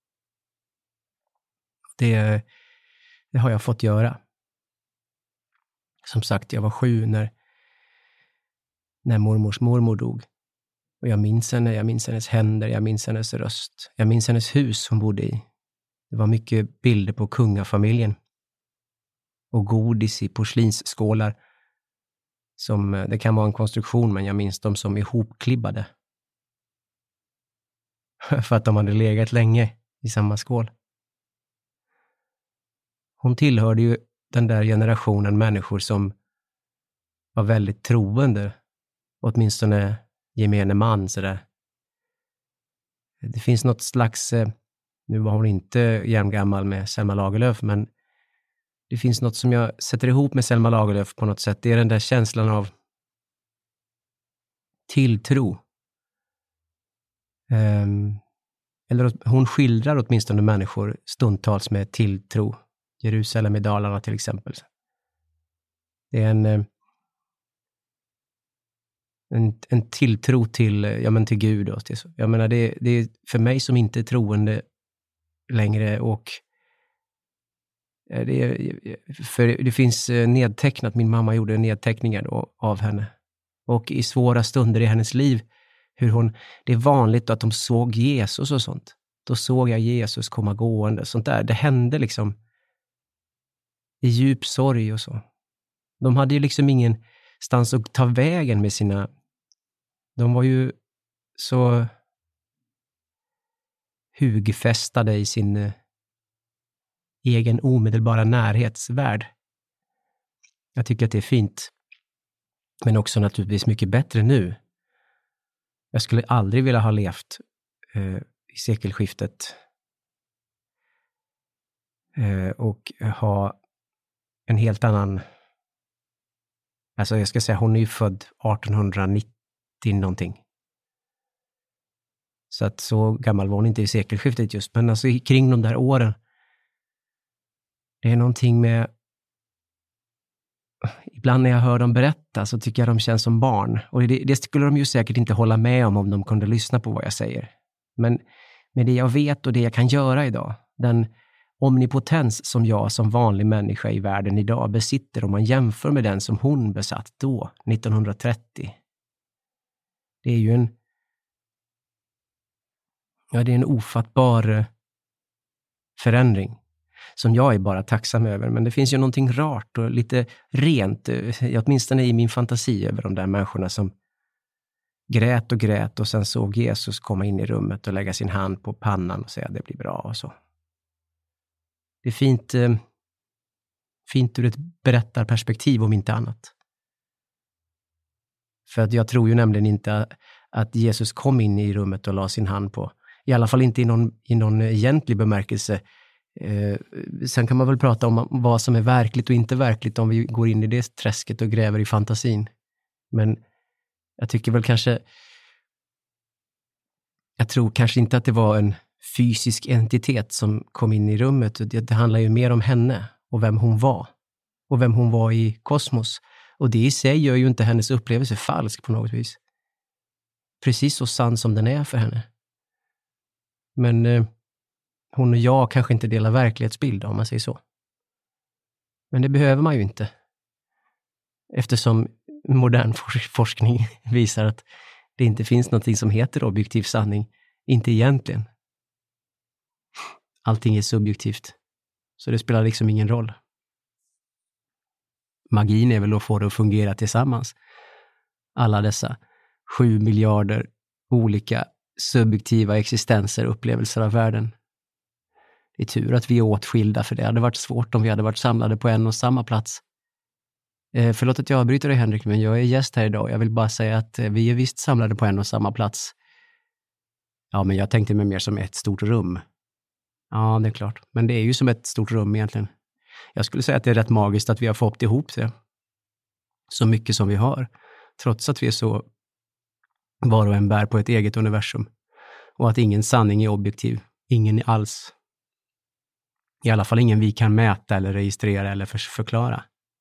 Det, det har jag fått göra. Som sagt, jag var sju när, när mormors mormor dog. Och jag minns henne, jag minns hennes händer, jag minns hennes röst. Jag minns hennes hus hon bodde i. Det var mycket bilder på kungafamiljen. Och godis i porslinsskålar. Som, det kan vara en konstruktion, men jag minns dem som ihopklibbade. För att de hade legat länge i samma skål. Hon tillhörde ju den där generationen människor som var väldigt troende. Åtminstone gemene man. Så där. Det finns något slags, nu var hon inte jämngammal med Selma Lagerlöf, men det finns något som jag sätter ihop med Selma Lagerlöf på något sätt. Det är den där känslan av tilltro. Um, eller hon skildrar åtminstone människor stundtals med tilltro. Jerusalem i Dalarna till exempel. Det är en, en, en tilltro till, ja, men till Gud. Och till, jag menar, det, det är för mig som inte är troende längre, och det, är, för det finns nedtecknat, min mamma gjorde nedteckningar då av henne. Och i svåra stunder i hennes liv, hur hon, det är vanligt att de såg Jesus och sånt. Då såg jag Jesus komma gående, sånt där. Det hände liksom i djup sorg och så. De hade ju liksom ingen stans att ta vägen med sina, de var ju så hugfästade i sin eh, egen omedelbara närhetsvärld. Jag tycker att det är fint. Men också naturligtvis mycket bättre nu. Jag skulle aldrig vilja ha levt eh, i sekelskiftet eh, och ha en helt annan, alltså jag ska säga, hon är ju född arton nittio någonting. Så att så gammal var hon inte i sekelskiftet just, men alltså kring de där åren, det är någonting med, ibland när jag hör dem berätta så tycker jag de känns som barn. Och det, det skulle de ju säkert inte hålla med om om de kunde lyssna på vad jag säger. Men med det jag vet och det jag kan göra idag, den omnipotens som jag som vanlig människa i världen idag besitter, om man jämför med den som hon besatt då, nittonhundratrettio. Det är ju en, ja, det är en ofattbar förändring som jag är bara tacksam över. Men det finns ju någonting rart och lite rent, åtminstone i min fantasi, över de där människorna som grät och grät och sen såg Jesus komma in i rummet och lägga sin hand på pannan och säga det blir bra och så. Det är fint, fint ur ett berättarperspektiv om inte annat. För att jag tror ju nämligen inte att Jesus kom in i rummet och la sin hand på, i alla fall inte i någon, i någon egentlig bemärkelse. Eh, sen kan man väl prata om vad som är verkligt och inte verkligt om vi går in i det träsket och gräver i fantasin. Men jag tycker väl kanske, jag tror kanske inte att det var en fysisk entitet som kom in i rummet. Det, det handlar ju mer om henne och vem hon var. Och vem hon var i kosmos. Och det i sig gör ju inte hennes upplevelse falsk på något vis. Precis så sann som den är för henne. Men eh, hon och jag kanske inte delar verklighetsbild, om man säger så. Men det behöver man ju inte. Eftersom modern forskning visar att det inte finns något som heter objektiv sanning. Inte egentligen. Allting är subjektivt. Så det spelar liksom ingen roll. Magin är väl att få det att fungera tillsammans. Alla dessa sju miljarder olika subjektiva existenser, upplevelser av världen. Det är tur att vi är åtskilda, för det hade varit svårt om vi hade varit samlade på en och samma plats. Eh, förlåt att jag avbryter dig, Henrik, men jag är gäst här idag. Jag vill bara säga att eh, vi är visst samlade på en och samma plats. Ja, men jag tänkte mig mer som ett stort rum. Ja, det är klart. Men det är ju som ett stort rum egentligen. Jag skulle säga att det är rätt magiskt att vi har fått ihop det. Så mycket som vi har. Trots att vi är så var och en bär på ett eget universum. Och att ingen sanning är objektiv. Ingen alls. I alla fall ingen vi kan mäta eller registrera eller för- förklara.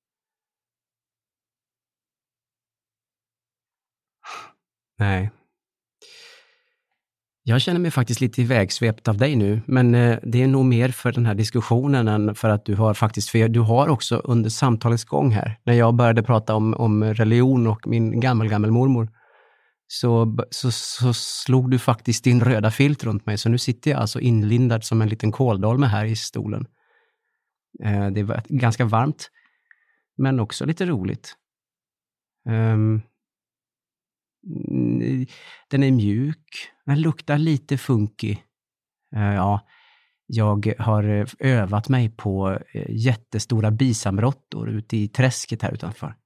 Nej. Jag känner mig faktiskt lite ivägsvept av dig nu, men eh, det är nog mer för den här diskussionen än för att du har faktiskt, för du har också under samtalets gång här, när jag började prata om, om religion och min gammel, gammel mormor, så, så, så slog du faktiskt din röda filt runt mig, så nu sitter jag alltså inlindad som en liten kåldolme här i stolen. Eh, det var ganska varmt, men också lite roligt. Um, Den är mjuk. Den luktar lite funky. Ja, jag har övat mig på jättestora bisamråttor ute i träsket här utanför.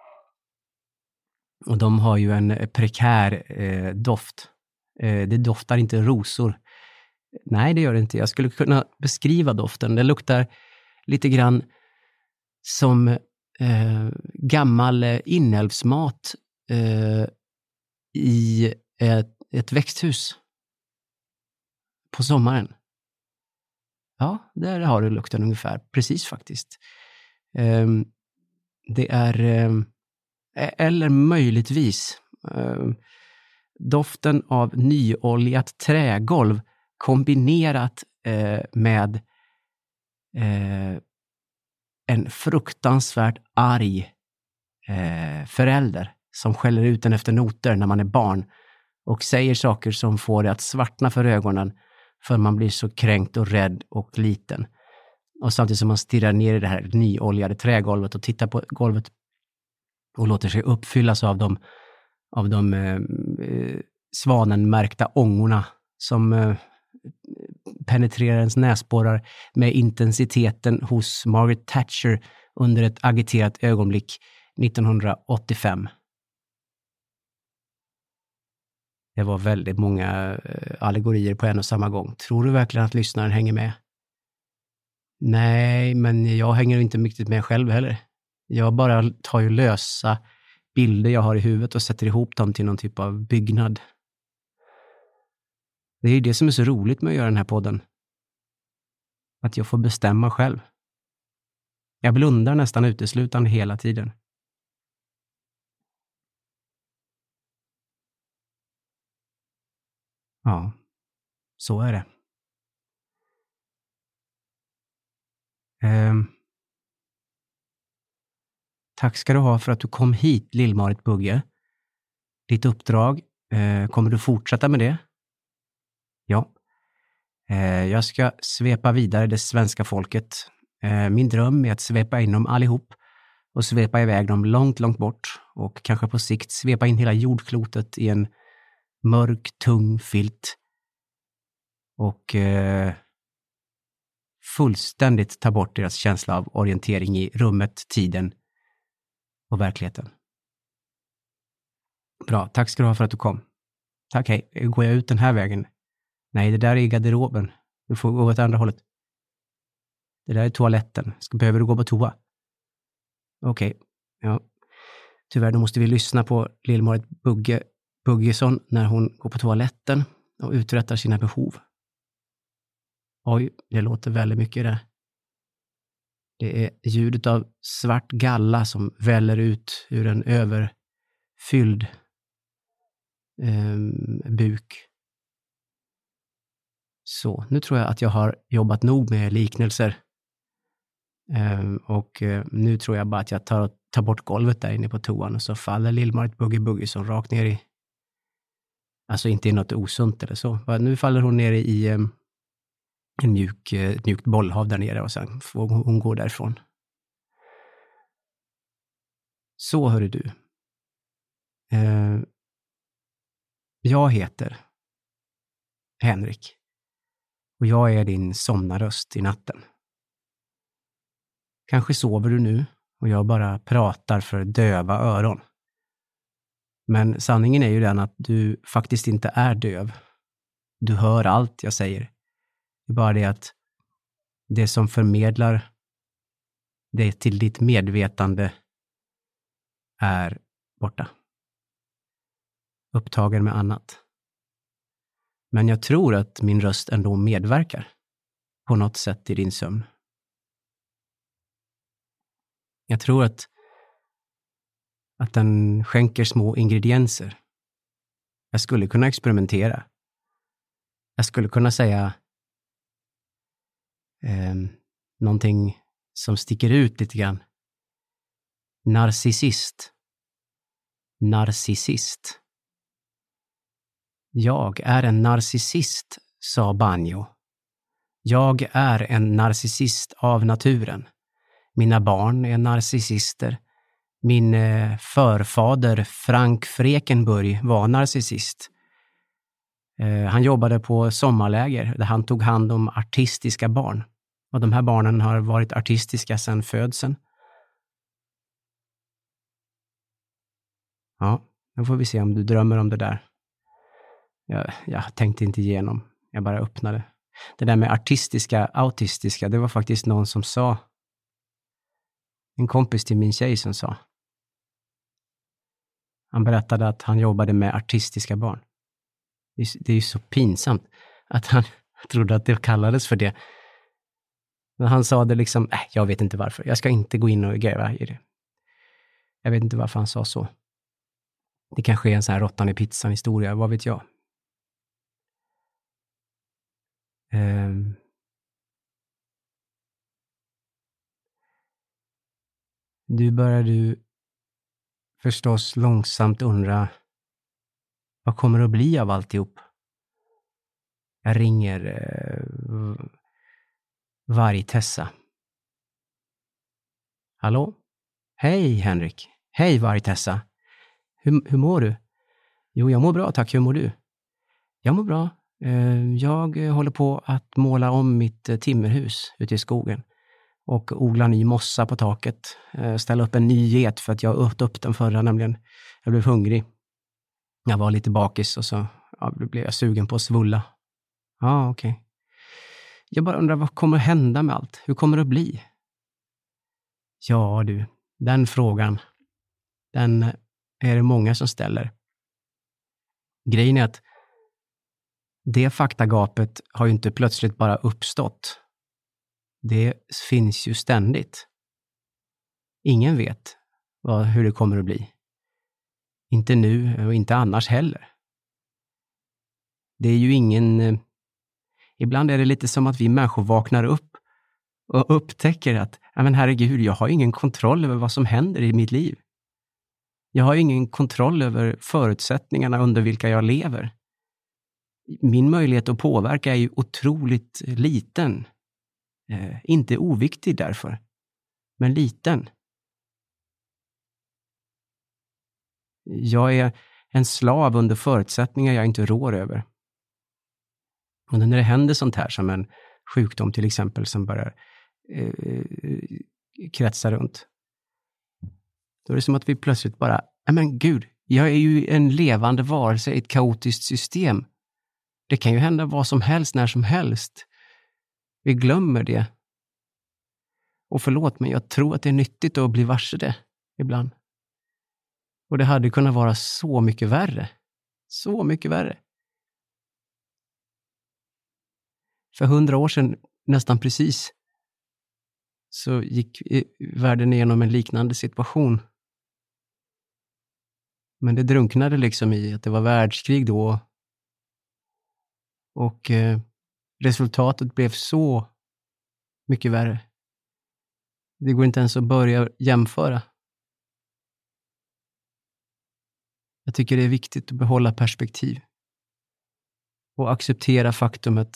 Och de har ju en prekär eh, doft. Eh, det doftar inte rosor. Nej, det gör det inte. Jag skulle kunna beskriva doften. Det luktar lite grann som eh, gammal inälvsmat eh, i ett, ett växthus på sommaren. Ja, där har du lukten ungefär. Precis faktiskt. Um, det är, um, eller möjligtvis, um, doften av nyoljat trägolv kombinerat uh, med uh, en fruktansvärt arg uh, förälder som skäller ut en efter noter när man är barn och säger saker som får det att svartna för ögonen för man blir så kränkt och rädd och liten. Och samtidigt som man stirrar ner i det här nyoljade trägolvet och tittar på golvet och låter sig uppfyllas av de, av de eh, svanenmärkta ångorna som eh, penetrerar ens näsborrar med intensiteten hos Margaret Thatcher under ett agiterat ögonblick nittonhundraåttiofem. Det var väldigt många allegorier på en och samma gång. Tror du verkligen att lyssnaren hänger med? Nej, men jag hänger inte mycket med själv heller. Jag bara tar ju lösa bilder jag har i huvudet och sätter ihop dem till någon typ av byggnad. Det är ju det som är så roligt med att göra den här podden. Att jag får bestämma själv. Jag blundar nästan uteslutande hela tiden. Ja, så är det. Um, tack ska du ha för att du kom hit, Lill-Marit Bugge. Ditt uppdrag, uh, kommer du fortsätta med det? Ja. Uh, jag ska svepa vidare det svenska folket. Uh, min dröm är att svepa in dem allihop och svepa iväg dem långt, långt bort och kanske på sikt svepa in hela jordklotet i en mörk, tung filt och eh, fullständigt ta bort deras känsla av orientering i rummet, tiden och verkligheten. Bra, tack ska du ha för att du kom. Tack, hej. Går jag ut den här vägen? Nej, det där är i garderoben. Du får gå åt andra hållet. Det där är toaletten. Ska, behöver du gå på toa? Okej, okay. Ja. Tyvärr, då måste vi lyssna på Lill-Marit Bugge Buggesson när hon går på toaletten och uträttar sina behov. Oj, det låter väldigt mycket det. Det är ljudet av svart galla som väller ut ur en överfylld eh, buk. Så, nu tror jag att jag har jobbat nog med liknelser. Eh, och eh, nu tror jag bara att jag tar, tar bort golvet där inne på toan och så faller Lill-Marit Bugge Buggesson rakt ner i, alltså inte i något osunt eller så. Nu faller hon ner i eh, en mjuk, eh, mjukt bollhav där nere och sen får hon, hon gå därifrån. Så hör du. Eh, jag heter Henrik och jag är din somnarröst i natten. Kanske sover du nu Och jag bara pratar för döva öron. Men sanningen är ju den att du faktiskt inte är döv. Du hör allt jag säger. Det är bara det att det som förmedlar det till ditt medvetande är borta. Upptagen med annat. Men jag tror att min röst ändå medverkar på något sätt i din sömn. Jag tror att, att den skänker små ingredienser. Jag skulle kunna experimentera. Jag skulle kunna säga eh, någonting som sticker ut lite grann. Narcissist. Narcissist. Jag är en narcissist, sa Banjo. Jag är en narcissist av naturen. Mina barn är narcissister. Min eh, förfader Frank Frekenburg var narcissist. Eh, han jobbade på sommarläger där han tog hand om artistiska barn. Och de här barnen har varit artistiska sedan födseln. Ja, nu får vi se om du drömmer om det där. Jag, jag tänkte inte igenom. Jag bara öppnade. Det där med artistiska, autistiska, det var faktiskt någon som sa. En kompis till min tjej som sa. Han berättade att han jobbade med artistiska barn. Det är, det är ju så pinsamt att han trodde att det kallades för det. Men han sa det liksom, äh, jag vet inte varför. Jag ska inte gå in och gräva i det. Jag vet inte varför han sa så. Det kanske är en sån här råttan i pizzan historia, vad vet jag. Um. Du börjar du förstås långsamt undra, vad kommer det att bli av alltihop? Jag ringer eh, Varg-Tessa. Hallå? Hej Henrik. Hej Varg-Tessa. Hur, hur mår du? Jo, jag mår bra, tack. Hur mår du? Jag mår bra. Jag håller på att måla om mitt timmerhus ute i skogen. Och odla ny mossa på taket. Ställa upp en ny get för att jag åt upp den förra, nämligen. Jag blev hungrig. Jag var lite bakis och så ja, blev jag sugen på att svulla. Ja, okej. Okay. Jag bara undrar, vad kommer att hända med allt? Hur kommer det att bli? Ja du, den frågan, den är det många som ställer. Grejen är att det faktagapet har ju inte plötsligt bara uppstått. Det finns ju ständigt. Ingen vet vad, hur det kommer att bli. Inte nu och inte annars heller. Det är ju ingen... Ibland är det lite som att vi människor vaknar upp och upptäcker att ja, men herregud, jag har ingen kontroll över vad som händer i mitt liv. Jag har ingen kontroll över förutsättningarna under vilka jag lever. Min möjlighet att påverka är ju otroligt liten. Eh, inte oviktig därför, men liten. Jag är en slav under förutsättningar jag inte rår över. Och när det händer sånt här som en sjukdom till exempel som börjar eh, kretsa runt, då är det som att vi plötsligt bara, nej men gud, jag är ju en levande varelse i ett kaotiskt system. Det kan ju hända vad som helst när som helst. Vi glömmer det. Och förlåt, men jag tror att det är nyttigt att bli varse det ibland. Och det hade kunnat vara så mycket värre. Så mycket värre. För hundra år sedan, nästan precis, så gick världen igenom en liknande situation. Men det drunknade liksom i att det var världskrig då. Och eh, resultatet blev så mycket värre. Det går inte ens att börja jämföra. Jag tycker det är viktigt att behålla perspektiv. Och acceptera faktumet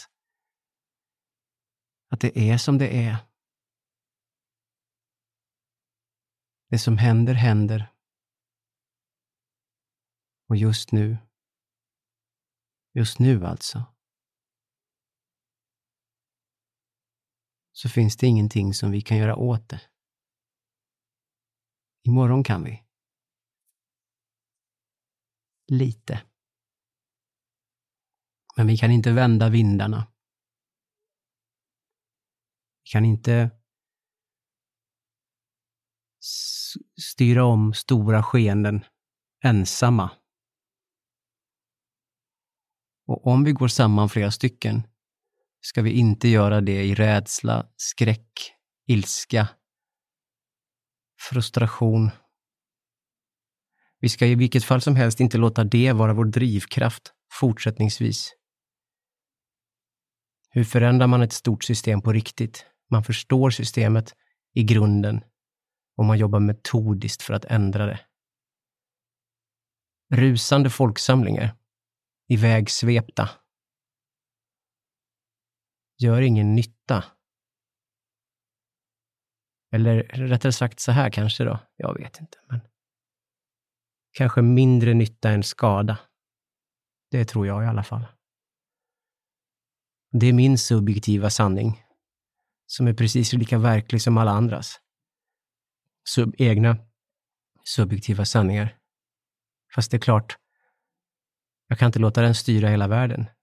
att det är som det är. Det som händer, händer. Och just nu, just nu alltså, så finns det ingenting som vi kan göra åt det. Imorgon kan vi. Lite. Men vi kan inte vända vindarna. Vi kan inte styra om stora skeenden ensamma. Och om vi går samman flera stycken ska vi inte göra det i rädsla, skräck, ilska, frustration. Vi ska i vilket fall som helst inte låta det vara vår drivkraft fortsättningsvis. Hur förändrar man ett stort system på riktigt? Man förstår systemet i grunden och man jobbar metodiskt för att ändra det. Rusande folksamlingar, ivägsvepta, gör ingen nytta. Eller rättare sagt så här kanske då, jag vet inte, men kanske mindre nytta än skada. Det tror jag i alla fall. Det är min subjektiva sanning, som är precis lika verklig som alla andras. Sub- egna subjektiva sanningar. Fast det är klart, jag kan inte låta den styra hela världen.